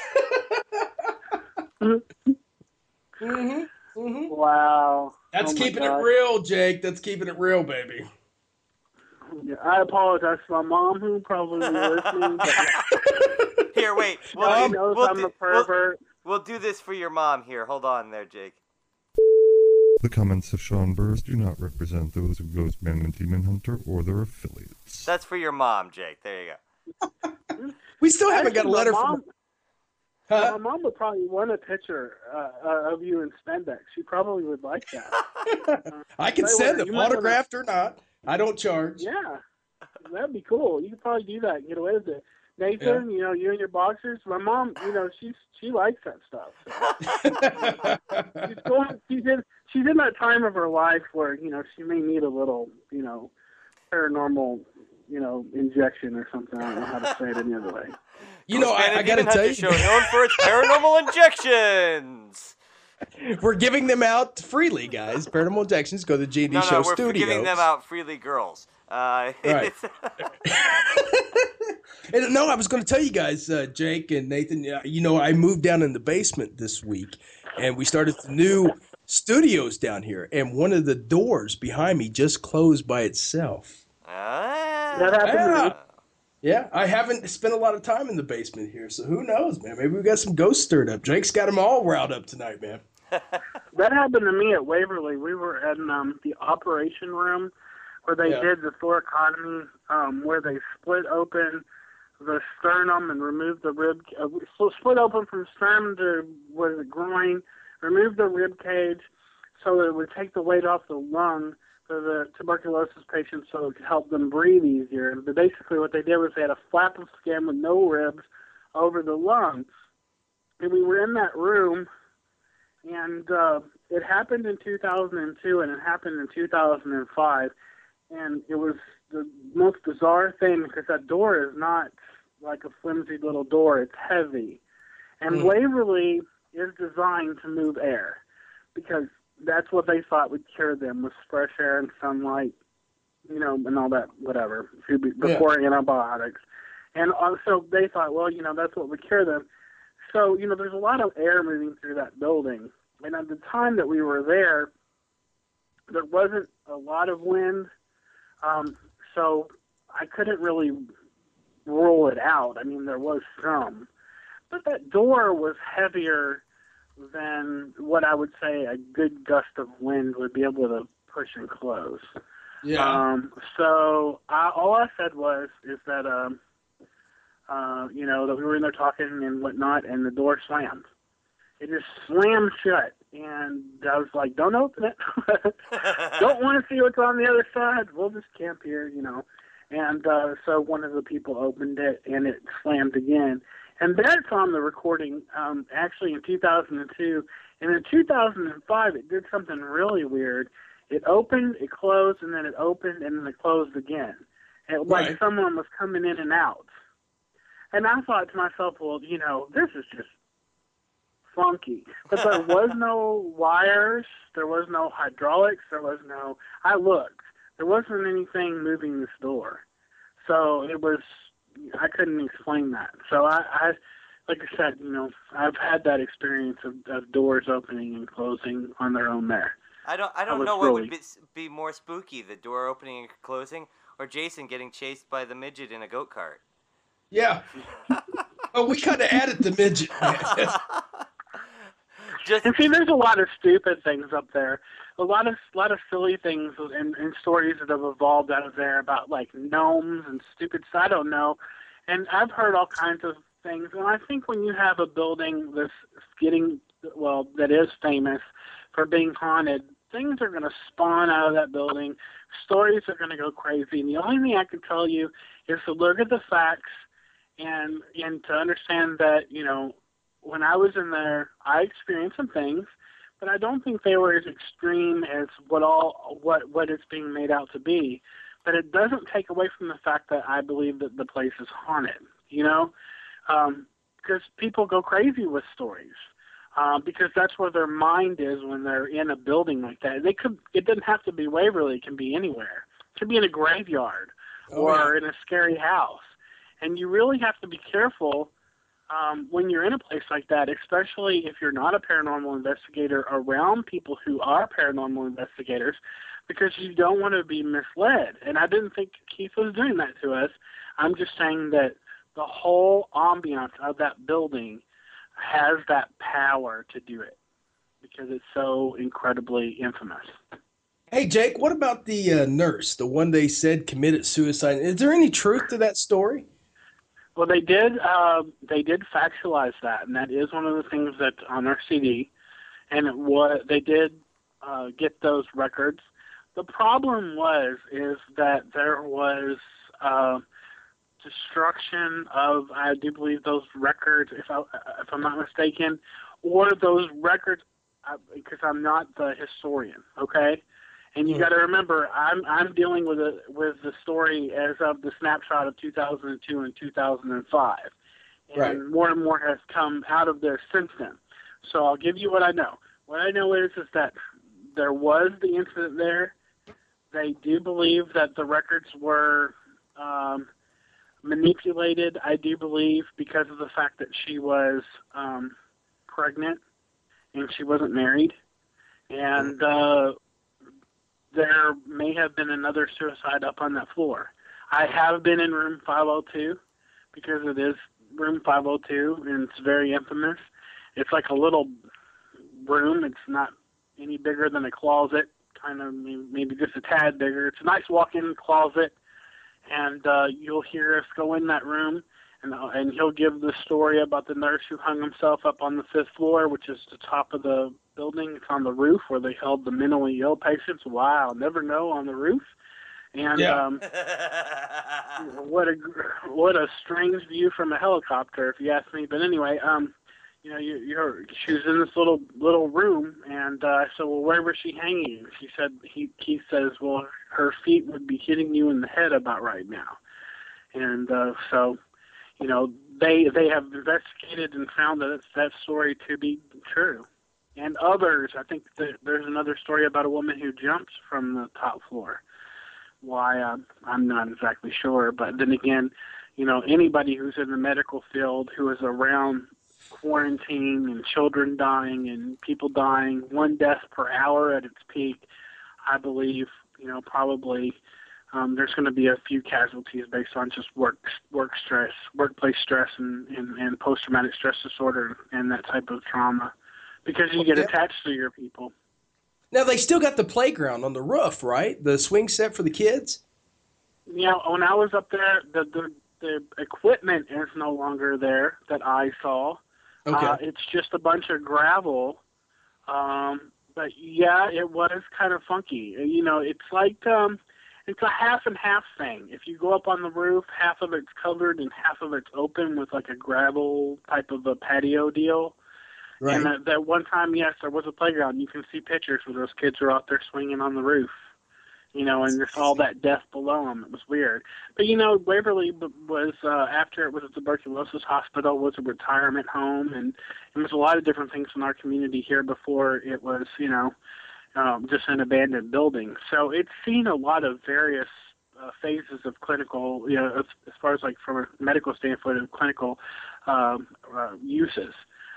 mm-hmm. Mm-hmm. Wow. That's Oh my keeping God. it real, Jake. That's keeping it real, baby. Yeah, I apologize to my mom, who probably will be listening. But Here, wait. We'll, Mom do, knows we'll, I'm do, a pervert. We'll, we'll do this for your mom here. Hold on there, Jake. The comments of Sean Burrs do not represent those of Ghostman and Demon Hunter or their affiliates. That's for your mom, Jake. There you go. We still haven't got a Actually, my letter mom, from Huh? My mom would probably want a picture uh, uh, of you in spandex. She probably would like that. Uh, I can they send were- them, you might wanna- autographed or not. I don't charge. Yeah, that'd be cool. You could probably do that and get away with it. Nathan, you know, you and your boxers. My mom, you know, she's she likes that stuff. So. she's going. She's in. She's in that time of her life where you know she may need a little, you know, paranormal, you know, injection or something. I don't know how to say it any other way. You know, I, I got to Demon tell Hunter you, Show, known for its paranormal injections. we're giving them out freely, guys. Paranormal injections. Go to the G D No, Show no, we're Studios. giving them out freely, girls. Uh, Right. And no, I was going to tell you guys, uh, Jake and Nathan, uh, you know, I moved down in the basement this week, and we started the new studios down here, and one of the doors behind me just closed by itself. Ah. That happened to me. Yeah. Yeah, I haven't spent a lot of time in the basement here, so who knows, man? Maybe we got some ghosts stirred up. Jake's got them all riled up tonight, man. That happened to me at Waverly. We were in um, the operation room where they Yeah. did the thoracotomy, um, where they split open the sternum and removed the rib. Uh, so split open from sternum to was it groin, removed the rib cage, so that it would take the weight off the lung for the tuberculosis patients, so it could help them breathe easier. But basically, what they did was they had a flap of skin with no ribs over the lung, and we were in that room. And uh, it happened in two thousand two, and it happened in two thousand five. And it was the most bizarre thing because that door is not like a flimsy little door. It's heavy. And Mm. Waverly is designed to move air because that's what they thought would cure them was fresh air and sunlight, you know, and all that, whatever, before antibiotics. And uh, so they thought, well, you know, that's what would cure them. So, you know, there's a lot of air moving through that building. And at the time that we were there, there wasn't a lot of wind. Um, so I couldn't really rule it out. I mean, there was some. But that door was heavier than what I would say a good gust of wind would be able to push and close. Yeah. Um, so I, all I said was, is that, um, uh, you know, that we were in there talking and whatnot, and the door slammed. It just slammed shut. And I was like, don't open it. Don't want to see what's on the other side. We'll just camp here, you know. And uh, so one of the people opened it, and it slammed again. And that's on the recording, um, actually in two thousand two. And in two thousand five, it did something really weird. It opened, it closed, and then it opened, and then it closed again. And like Right. someone was coming in and out. And I thought to myself, well, you know, this is just funky. But there was no wires, there was no hydraulics, there was no, I looked, there wasn't anything moving this door. So it was, I couldn't explain that. So I, I like I said, you know, I've had that experience of, of doors opening and closing on their own there. I don't I I don't was know what really- would be, be more spooky, the door opening and closing, or Jason getting chased by the midget in a goat cart. Yeah. Oh, we kind of added the midget. Just and see, there's a lot of stupid things up there, a lot of lot of silly things and, and stories that have evolved out of there about like gnomes and stupid. I don't know, and I've heard all kinds of things. And I think when you have a building that's getting well, that is famous for being haunted, things are going to spawn out of that building. Stories are going to go crazy. And the only thing I can tell you is to look at the facts and and to understand that, you know, when I was in there, I experienced some things, but I don't think they were as extreme as what all what what it's being made out to be. But it doesn't take away from the fact that I believe that the place is haunted. You know, um, because people go crazy with stories. Uh, because that's where their mind is when they're in a building like that. They could. It doesn't have to be Waverly. It can be anywhere. It could be in a graveyard Oh, or yeah. in a scary house. And you really have to be careful um, when you're in a place like that, especially if you're not a paranormal investigator around people who are paranormal investigators, because you don't want to be misled. And I didn't think Keith was doing that to us. I'm just saying that the whole ambiance of that building has that power to do it because it's so incredibly infamous. Hey, Jake, what about the uh, nurse, the one they said committed suicide? Is there any truth to that story? Well, they did. Uh, they did factualize that, and that is one of the things that's on our C D. And it was they did uh, get those records. The problem was is that there was uh, destruction of, I do believe, those records, if I if I'm not mistaken, or those records, uh, because I'm not the historian, okay. And you got to remember, I'm I'm dealing with a with the story as of the snapshot of two thousand two and two thousand five, and Right. more and more has come out of there since then. So I'll give you what I know. What I know is is that there was the incident there. They do believe that the records were um, manipulated. I do believe because of the fact that she was um, pregnant and she wasn't married, and uh, there may have been another suicide up on that floor. I have been in room five oh two because it is room five oh two and it's very infamous. It's like a little room. It's not any bigger than a closet, kind of maybe just a tad bigger. It's a nice walk-in closet, and uh, you'll hear us go in that room, and uh, and he'll give the story about the nurse who hung himself up on the fifth floor, which is the top of the building. It's on the roof where they held the mentally ill patients. Wow, I'll never know, on the roof. And Yeah. um, what a what a strange view from a helicopter, if you ask me. But anyway, um, you know, you, you're she was in this little little room, and uh, I said, well, where was she hanging? She said, he Keith says, well, her feet would be hitting you in the head about right now. And uh, so, you know, they they have investigated and found that it's, that story to be true. And others, I think that there's another story about a woman who jumps from the top floor. Why, uh, I'm not exactly sure. But then again, you know, anybody who's in the medical field who is around quarantine and children dying and people dying, one death per hour at its peak, I believe, you know, probably um, there's going to be a few casualties based on just work work stress, workplace stress, and, and, and post-traumatic stress disorder and that type of trauma, because you get Yeah. attached to your people. Now, they still got the playground on the roof, right? The swing set for the kids? Yeah, when I was up there, the, the, the equipment is no longer there that I saw. Okay. Uh, it's just a bunch of gravel. Um, but, yeah, it was kind of funky. You know, it's like um, it's a half and half thing. If you go up on the roof, half of it's covered and half of it's open with like a gravel type of a patio deal. Right. And that, that one time, yes, there was a playground. You can see pictures where those kids were out there swinging on the roof, you know, and just all that death below them. It was weird. But, you know, Waverly was, uh, after it was a tuberculosis hospital, was a retirement home, and it was a lot of different things in our community here before it was, you know, um, just an abandoned building. So it's seen a lot of various uh, phases of clinical, you know, as, as far as like from a medical standpoint of clinical um, uh, uses.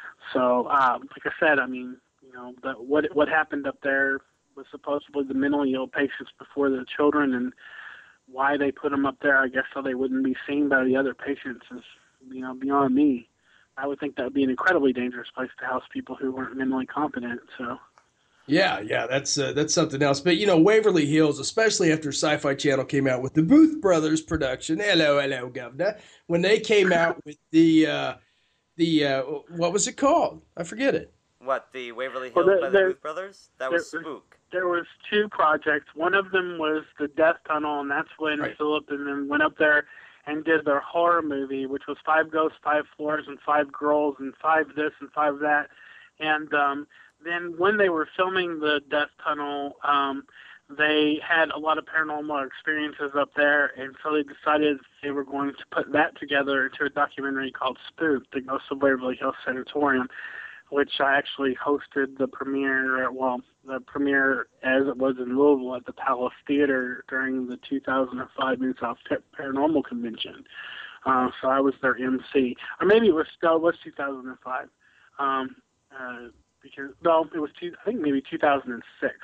So, um, like I said, I mean, you know, the, what what happened up there was supposedly the mentally ill patients before the children, and why they put them up there, I guess, so they wouldn't be seen by the other patients is, you know, beyond me. I would think that would be an incredibly dangerous place to house people who weren't mentally competent. So. Yeah, yeah, that's uh, that's something else. But, you know, Waverly Hills, especially after Sci-Fi Channel came out with the Booth Brothers production, hello, hello, Governor, when they came out with the, uh, the uh, what was it called? I forget it. What, the Waverly Well, Hills there- by the there- Booth Brothers? That was there- Spook. There was two projects. One of them was the Death Tunnel, and that's when Right. Philip and then went up there and did their horror movie, which was five ghosts, five floors, and five girls, and five this and five that. And um, then when they were filming the Death Tunnel, um, they had a lot of paranormal experiences up there, and so they decided they were going to put that together into a documentary called Spook, The Ghosts of Waverly Hills Sanatorium, which I actually hosted the premiere, well, the premiere as it was in Louisville at the Palace Theater during the two thousand five Mid-South Paranormal Convention. Uh, so I was their M C. Or maybe it was still, it was two thousand five. Um, uh, because, no, it was, two, I think maybe two thousand six.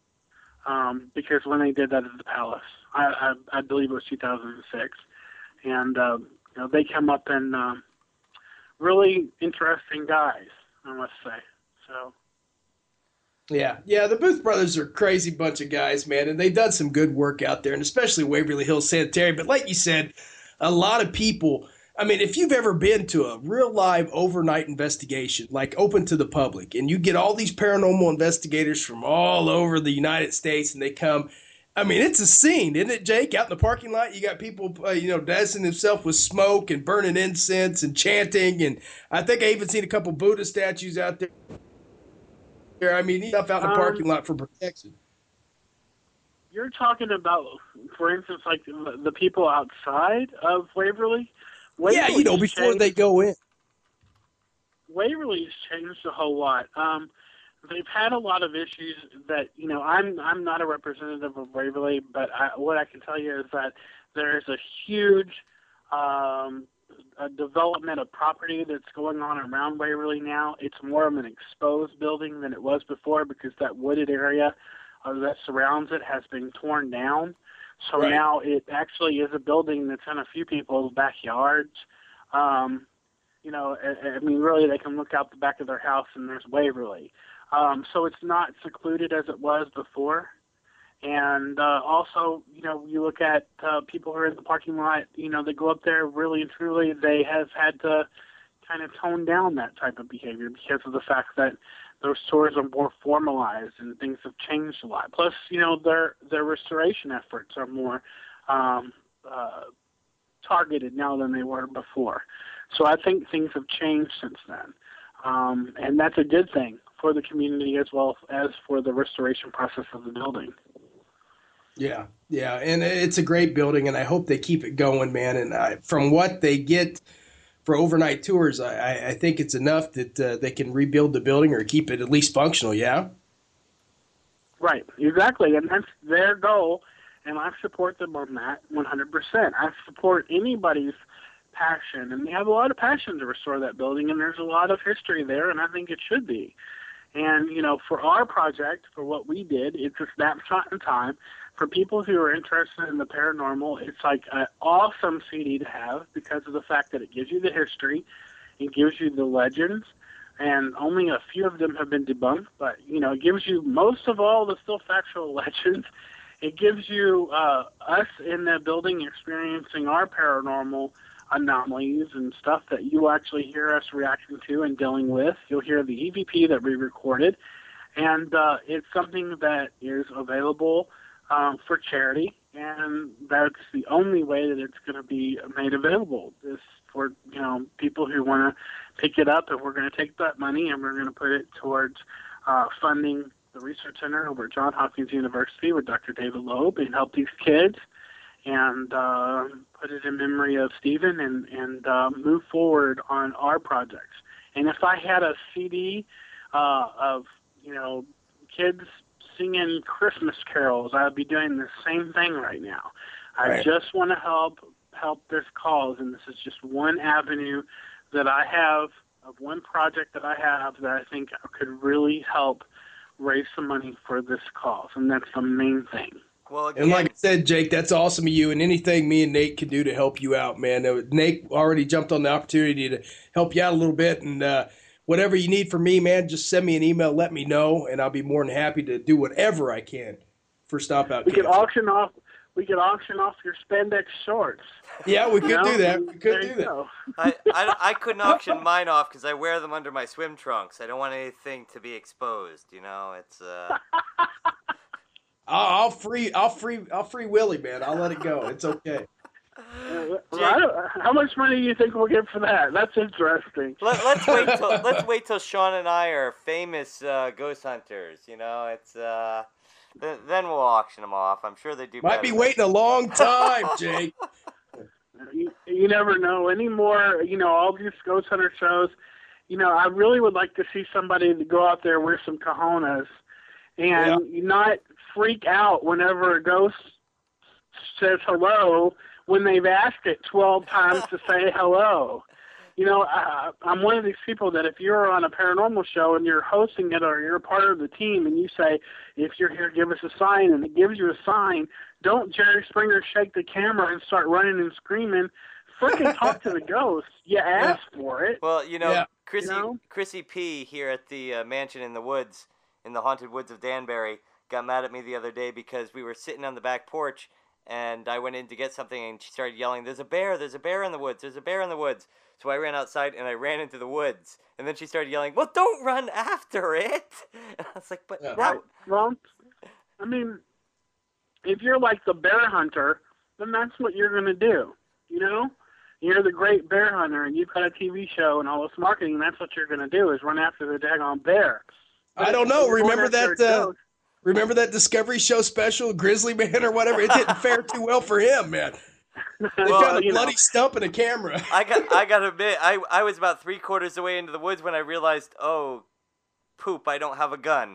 Um, because when they did that at the Palace, I, I, I believe it was two thousand six. And, um, you know, they come up and um, really interesting guys, I must say. So. Yeah, yeah, the Booth Brothers are a crazy bunch of guys, man, and they've done some good work out there, and especially Waverly Hills Sanitarium. But like you said, a lot of people, I mean, if you've ever been to a real live overnight investigation, like open to the public, and you get all these paranormal investigators from all over the United States, and they come, I mean, it's a scene, isn't it, Jake? Out in the parking lot, you got people, uh, you know, dancing themselves with smoke and burning incense and chanting, and I think I even seen a couple Buddha statues out there. I mean, stuff out in the parking Um, lot for protection. You're talking about, for instance, like the, the people outside of Waverly? Yeah, you know, Waverly's before changed- they go in. Waverly's changed a whole lot. Um, they've had a lot of issues that, you know, I'm I'm not a representative of Waverly, but I, what I can tell you is that there is a huge um, a development of property that's going on around Waverly now. It's more of an exposed building than it was before because that wooded area uh, that surrounds it has been torn down. So Right. now it actually is a building that's in a few people's backyards. Um, you know, I, I mean, really, they can look out the back of their house and there's Waverly. Um, so it's not secluded as it was before. And uh, also, you know, you look at uh, people who are in the parking lot, you know, they go up there really and truly, they have had to kind of tone down that type of behavior because of the fact that those stores are more formalized and things have changed a lot. Plus, you know, their their restoration efforts are more um, uh, targeted now than they were before. So I think things have changed since then. Um, and that's a good thing for the community as well as for the restoration process of the building. Yeah, yeah, and it's a great building, and I hope they keep it going, man. And I, from what they get for overnight tours, I, I think it's enough that uh, they can rebuild the building or keep it at least functional, yeah? Right, exactly, and that's their goal, and I support them on that one hundred percent. I support anybody's passion, and they have a lot of passion to restore that building, and there's a lot of history there, and I think it should be. And, you know, for our project, for what we did, it's a snapshot in time for people who are interested in the paranormal, it's like an awesome C D to have because of the fact that it gives you the history, it gives you the legends, and only a few of them have been debunked, but, you know, it gives you most of all the still factual legends. It gives you uh, us in the building experiencing our paranormal anomalies and stuff that you actually hear us reacting to and dealing with. You'll hear the E V P that we recorded, and uh, it's something that is available um, for charity, and that's the only way that it's going to be made available is for, you know, people who want to pick it up, and we're going to take that money and we're going to put it towards uh, funding the research center over at Johns Hopkins University with Doctor David Loeb and help these kids and uh, put it in memory of Stephen and, and uh, move forward on our projects. And if I had a C D uh, of, you know, kids singing Christmas carols, I'd be doing the same thing right now. I Right. just want to help help this cause, and this is just one avenue that I have, of one project that I have that I think could really help raise some money for this cause, and that's the main thing. Well, And like I said, Jake, that's awesome of you, and anything me and Nate can do to help you out, man. Uh, Nate already jumped on the opportunity to help you out a little bit, and uh, whatever you need from me, man, just send me an email, let me know, and I'll be more than happy to do whatever I can for Stop Out We could Cancer. auction off. We could auction off your spandex shorts. Yeah, we could You know? do that. We could There do you that. go. I, I, I couldn't auction mine off because I wear them under my swim trunks. I don't want anything to be exposed. You know, it's uh. I'll, I'll free, I'll free, I'll free Willie, man. I'll let it go. It's okay. Uh, I don't- how much money do you think we'll get for that? That's interesting. Let, let's wait till let's wait till Sean and I are famous uh, ghost hunters. You know, it's uh. Th- then we'll auction them off. I'm sure they do. Might better be than- waiting a long time, Jake. You, you never know anymore. You know, all these ghost hunter shows. You know, I really would like to see somebody to go out there with some cojones and not freak out whenever a ghost says hello when they've asked it twelve times to say hello. You know, I, I'm one of these people that if you're on a paranormal show and you're hosting it or you're a part of the team and you say, if you're here, give us a sign, and it gives you a sign, don't Jerry Springer shake the camera and start running and screaming. Frickin' talk to the ghost. You asked for it. Well, you know, Yeah. Chrissy, You know? Chrissy P here at the uh, mansion in the woods, in the haunted woods of Danbury, got mad at me the other day because we were sitting on the back porch and I went in to get something and she started yelling, "There's a bear, there's a bear in the woods, there's a bear in the woods." So I ran outside and I ran into the woods. And then she started yelling, "Well, don't run after it." And I was like, but Right. that... Well, I mean, if you're like the bear hunter, then that's what you're going to do. You know? You're the great bear hunter and you've got a T V show and all this marketing, and that's what you're going to do is run after the daggone bear. I don't know. If you're going Remember after that? a Uh, ghost- remember that Discovery Show special, Grizzly Man or whatever? It didn't fare too well for him, man. They Well, found a you know. bloody stump in a camera. I got I gotta admit, I, I was about three quarters away into the woods when I realized, oh, poop, I don't have a gun.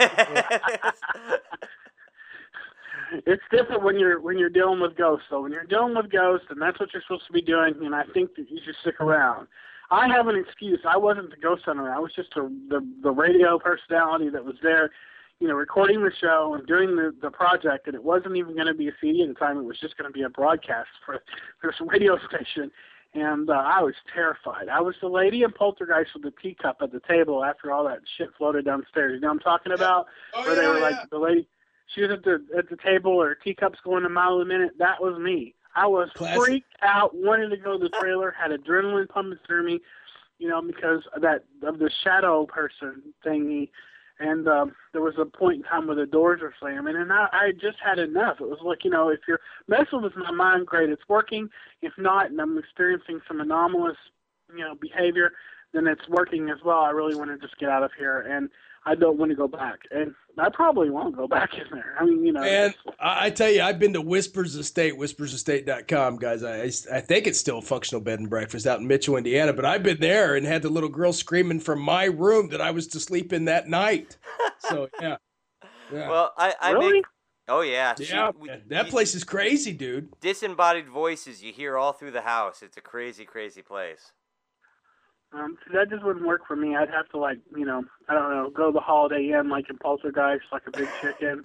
It's different when you're when you're dealing with ghosts. So when you're dealing with ghosts, and that's what you're supposed to be doing, and I think that you should stick around. I have an excuse. I wasn't the ghost hunter. I was just a, the the radio personality that was there, you know, recording the show and doing the, the project. And it wasn't even going to be a C D at the time. It was just going to be a broadcast for this radio station. And uh, I was terrified. I was the lady in Poltergeist with the teacup at the table after all that shit floated downstairs. You know what I'm talking about? Oh, Where they yeah, were like yeah. the lady. She was at the at the table, or teacups going a mile a minute. That was me. I was Classic. freaked out, wanted to go to the trailer, had adrenaline pumping through me, you know, because of that of the shadow person thingy. And um, there was a point in time where the doors were slamming, and I, I just had enough. It was like, you know, if you're messing with my mind, great, it's working. If not, and I'm experiencing some anomalous, you know, behavior, then it's working as well. I really want to just get out of here, and I don't want to go back. And I probably won't go back in there. I mean, you know. And I I tell you, I've been to Whispers Estate, whispers estate dot com, guys. I, I think it's still a functional bed and breakfast out in Mitchell, Indiana, but I've been there and had the little girl screaming from my room that I was to sleep in that night. So, yeah. yeah. Well, I, I Really? make... Oh, yeah. She- yeah, we- man, that you- place is crazy, dude. Disembodied voices you hear all through the house. It's a crazy, crazy place. Um, so that just wouldn't work for me. I'd have to, like, you know, I don't know, go to the Holiday Inn like in Poltergeist, like a big chicken.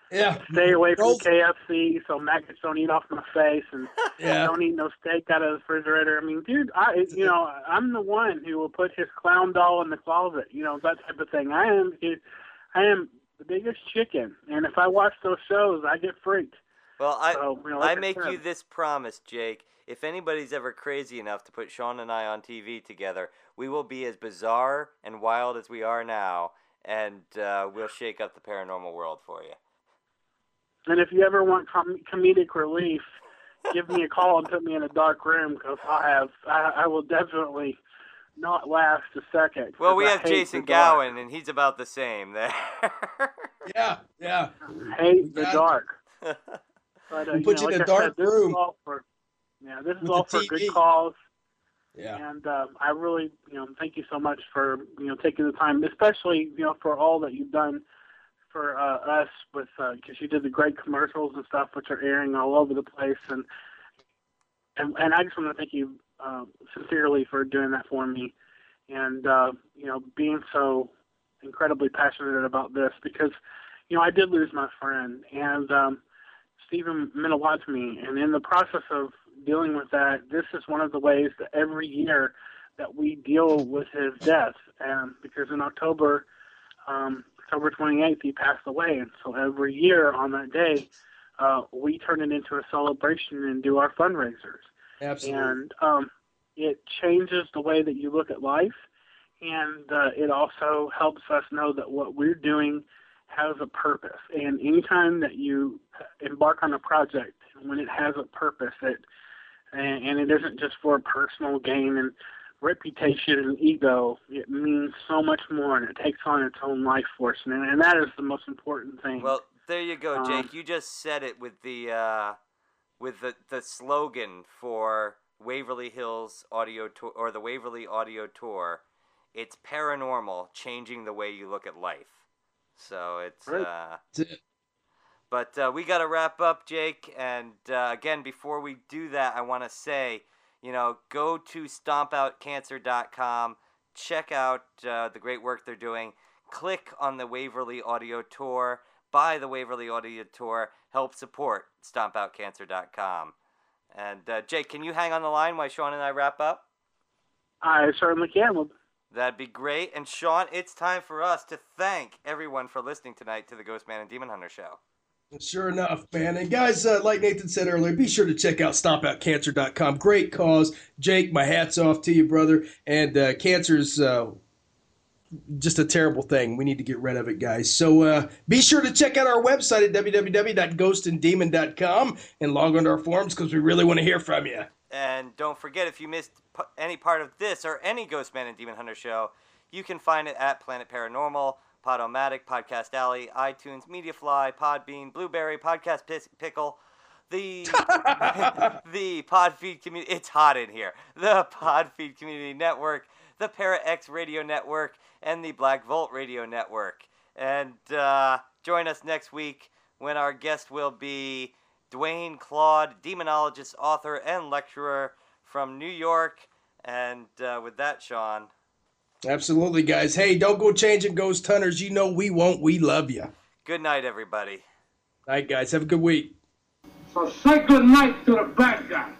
Yeah. Stay away from Rolls- K F C so maggots don't eat off my face, and Yeah. don't eat no steak out of the refrigerator. I mean, dude, I you know I'm the one who will put his clown doll in the closet. You know, that type of thing. I am I am the biggest chicken, and if I watch those shows, I get freaked. Well, I So, you know, like I I make said- you this promise, Jake. If anybody's ever crazy enough to put Sean and I on T V together, we will be as bizarre and wild as we are now, and uh, we'll shake up the paranormal world for you. And if you ever want com- comedic relief, give me a call and put me in a dark room, because I have I, I will definitely not last a second. Well, 'cause we I have hate Jason the dark. Gowan, and he's about the same there. Yeah, yeah. Hate the got it. dark. But, uh, We'll you put know, you in like a I dark said, this room. Is all for, yeah, this is With all the for T V. good cause. Yeah. And uh, I really, you know, thank you so much for, you know, taking the time, especially, you know, for all that you've done for uh, us with, because you did the great commercials and stuff, which are airing all over the place. And and, and I just want to thank you uh, sincerely for doing that for me, and uh, you know, being so incredibly passionate about this, because, you know, I did lose my friend, and um, Stephen meant a lot to me. And in the process of dealing with that, this is one of the ways that every year that we deal with his death, and because in October, um, October twenty-eighth, he passed away, and so every year on that day, uh, we turn it into a celebration and do our fundraisers. Absolutely. And um, it changes the way that you look at life, and uh, it also helps us know that what we're doing has a purpose. And anytime that you embark on a project, when it has a purpose, it and, and it isn't just for personal gain and reputation and ego, it means so much more, and it takes on its own life force, and, and that is the most important thing. Well, there you go, Jake. Um, you just said it with the uh, with the, the slogan for Waverly Hills Audio Tour, or the Waverly Audio Tour. It's paranormal, changing the way you look at life. So it's. Right. Uh, That's it. But uh, we got to wrap up, Jake. And uh, again, before we do that, I want to say, you know, go to stomp out cancer dot com. Check out uh, the great work they're doing. Click on the Waverly Audio Tour. Buy the Waverly Audio Tour. Help support stomp out cancer dot com. And uh, Jake, can you hang on the line while Sean and I wrap up? I certainly can. Well, That'd be great. And Sean, it's time for us to thank everyone for listening tonight to the Ghost Man and Demon Hunter Show. Sure enough, man. And guys, uh, like Nathan said earlier, be sure to check out stomp out cancer dot com. Great cause. Jake, my hat's off to you, brother. And uh, cancer's uh, just a terrible thing. We need to get rid of it, guys. So uh, be sure to check out our website at w w w dot ghost and demon dot com and log on to our forums, because we really want to hear from you. And don't forget, if you missed p- any part of this or any Ghost Man and Demon Hunter show, you can find it at Planet Paranormal, Podomatic, Podcast Alley, iTunes, Mediafly, Podbean, Blueberry, Podcast Pis- Pickle, the the Podfeed community. It's hot in here. The Podfeed Community Network, the ParaX Radio Network, and the Black Volt Radio Network. And uh, join us next week when our guest will be Dwayne Claude, demonologist, author, and lecturer from New York. And uh, with that, Sean. Absolutely, guys. Hey, don't go changing ghost hunters. You know we won't. We love you. Good night, everybody. All right, guys. Have a good week. So say good night to the bad guy.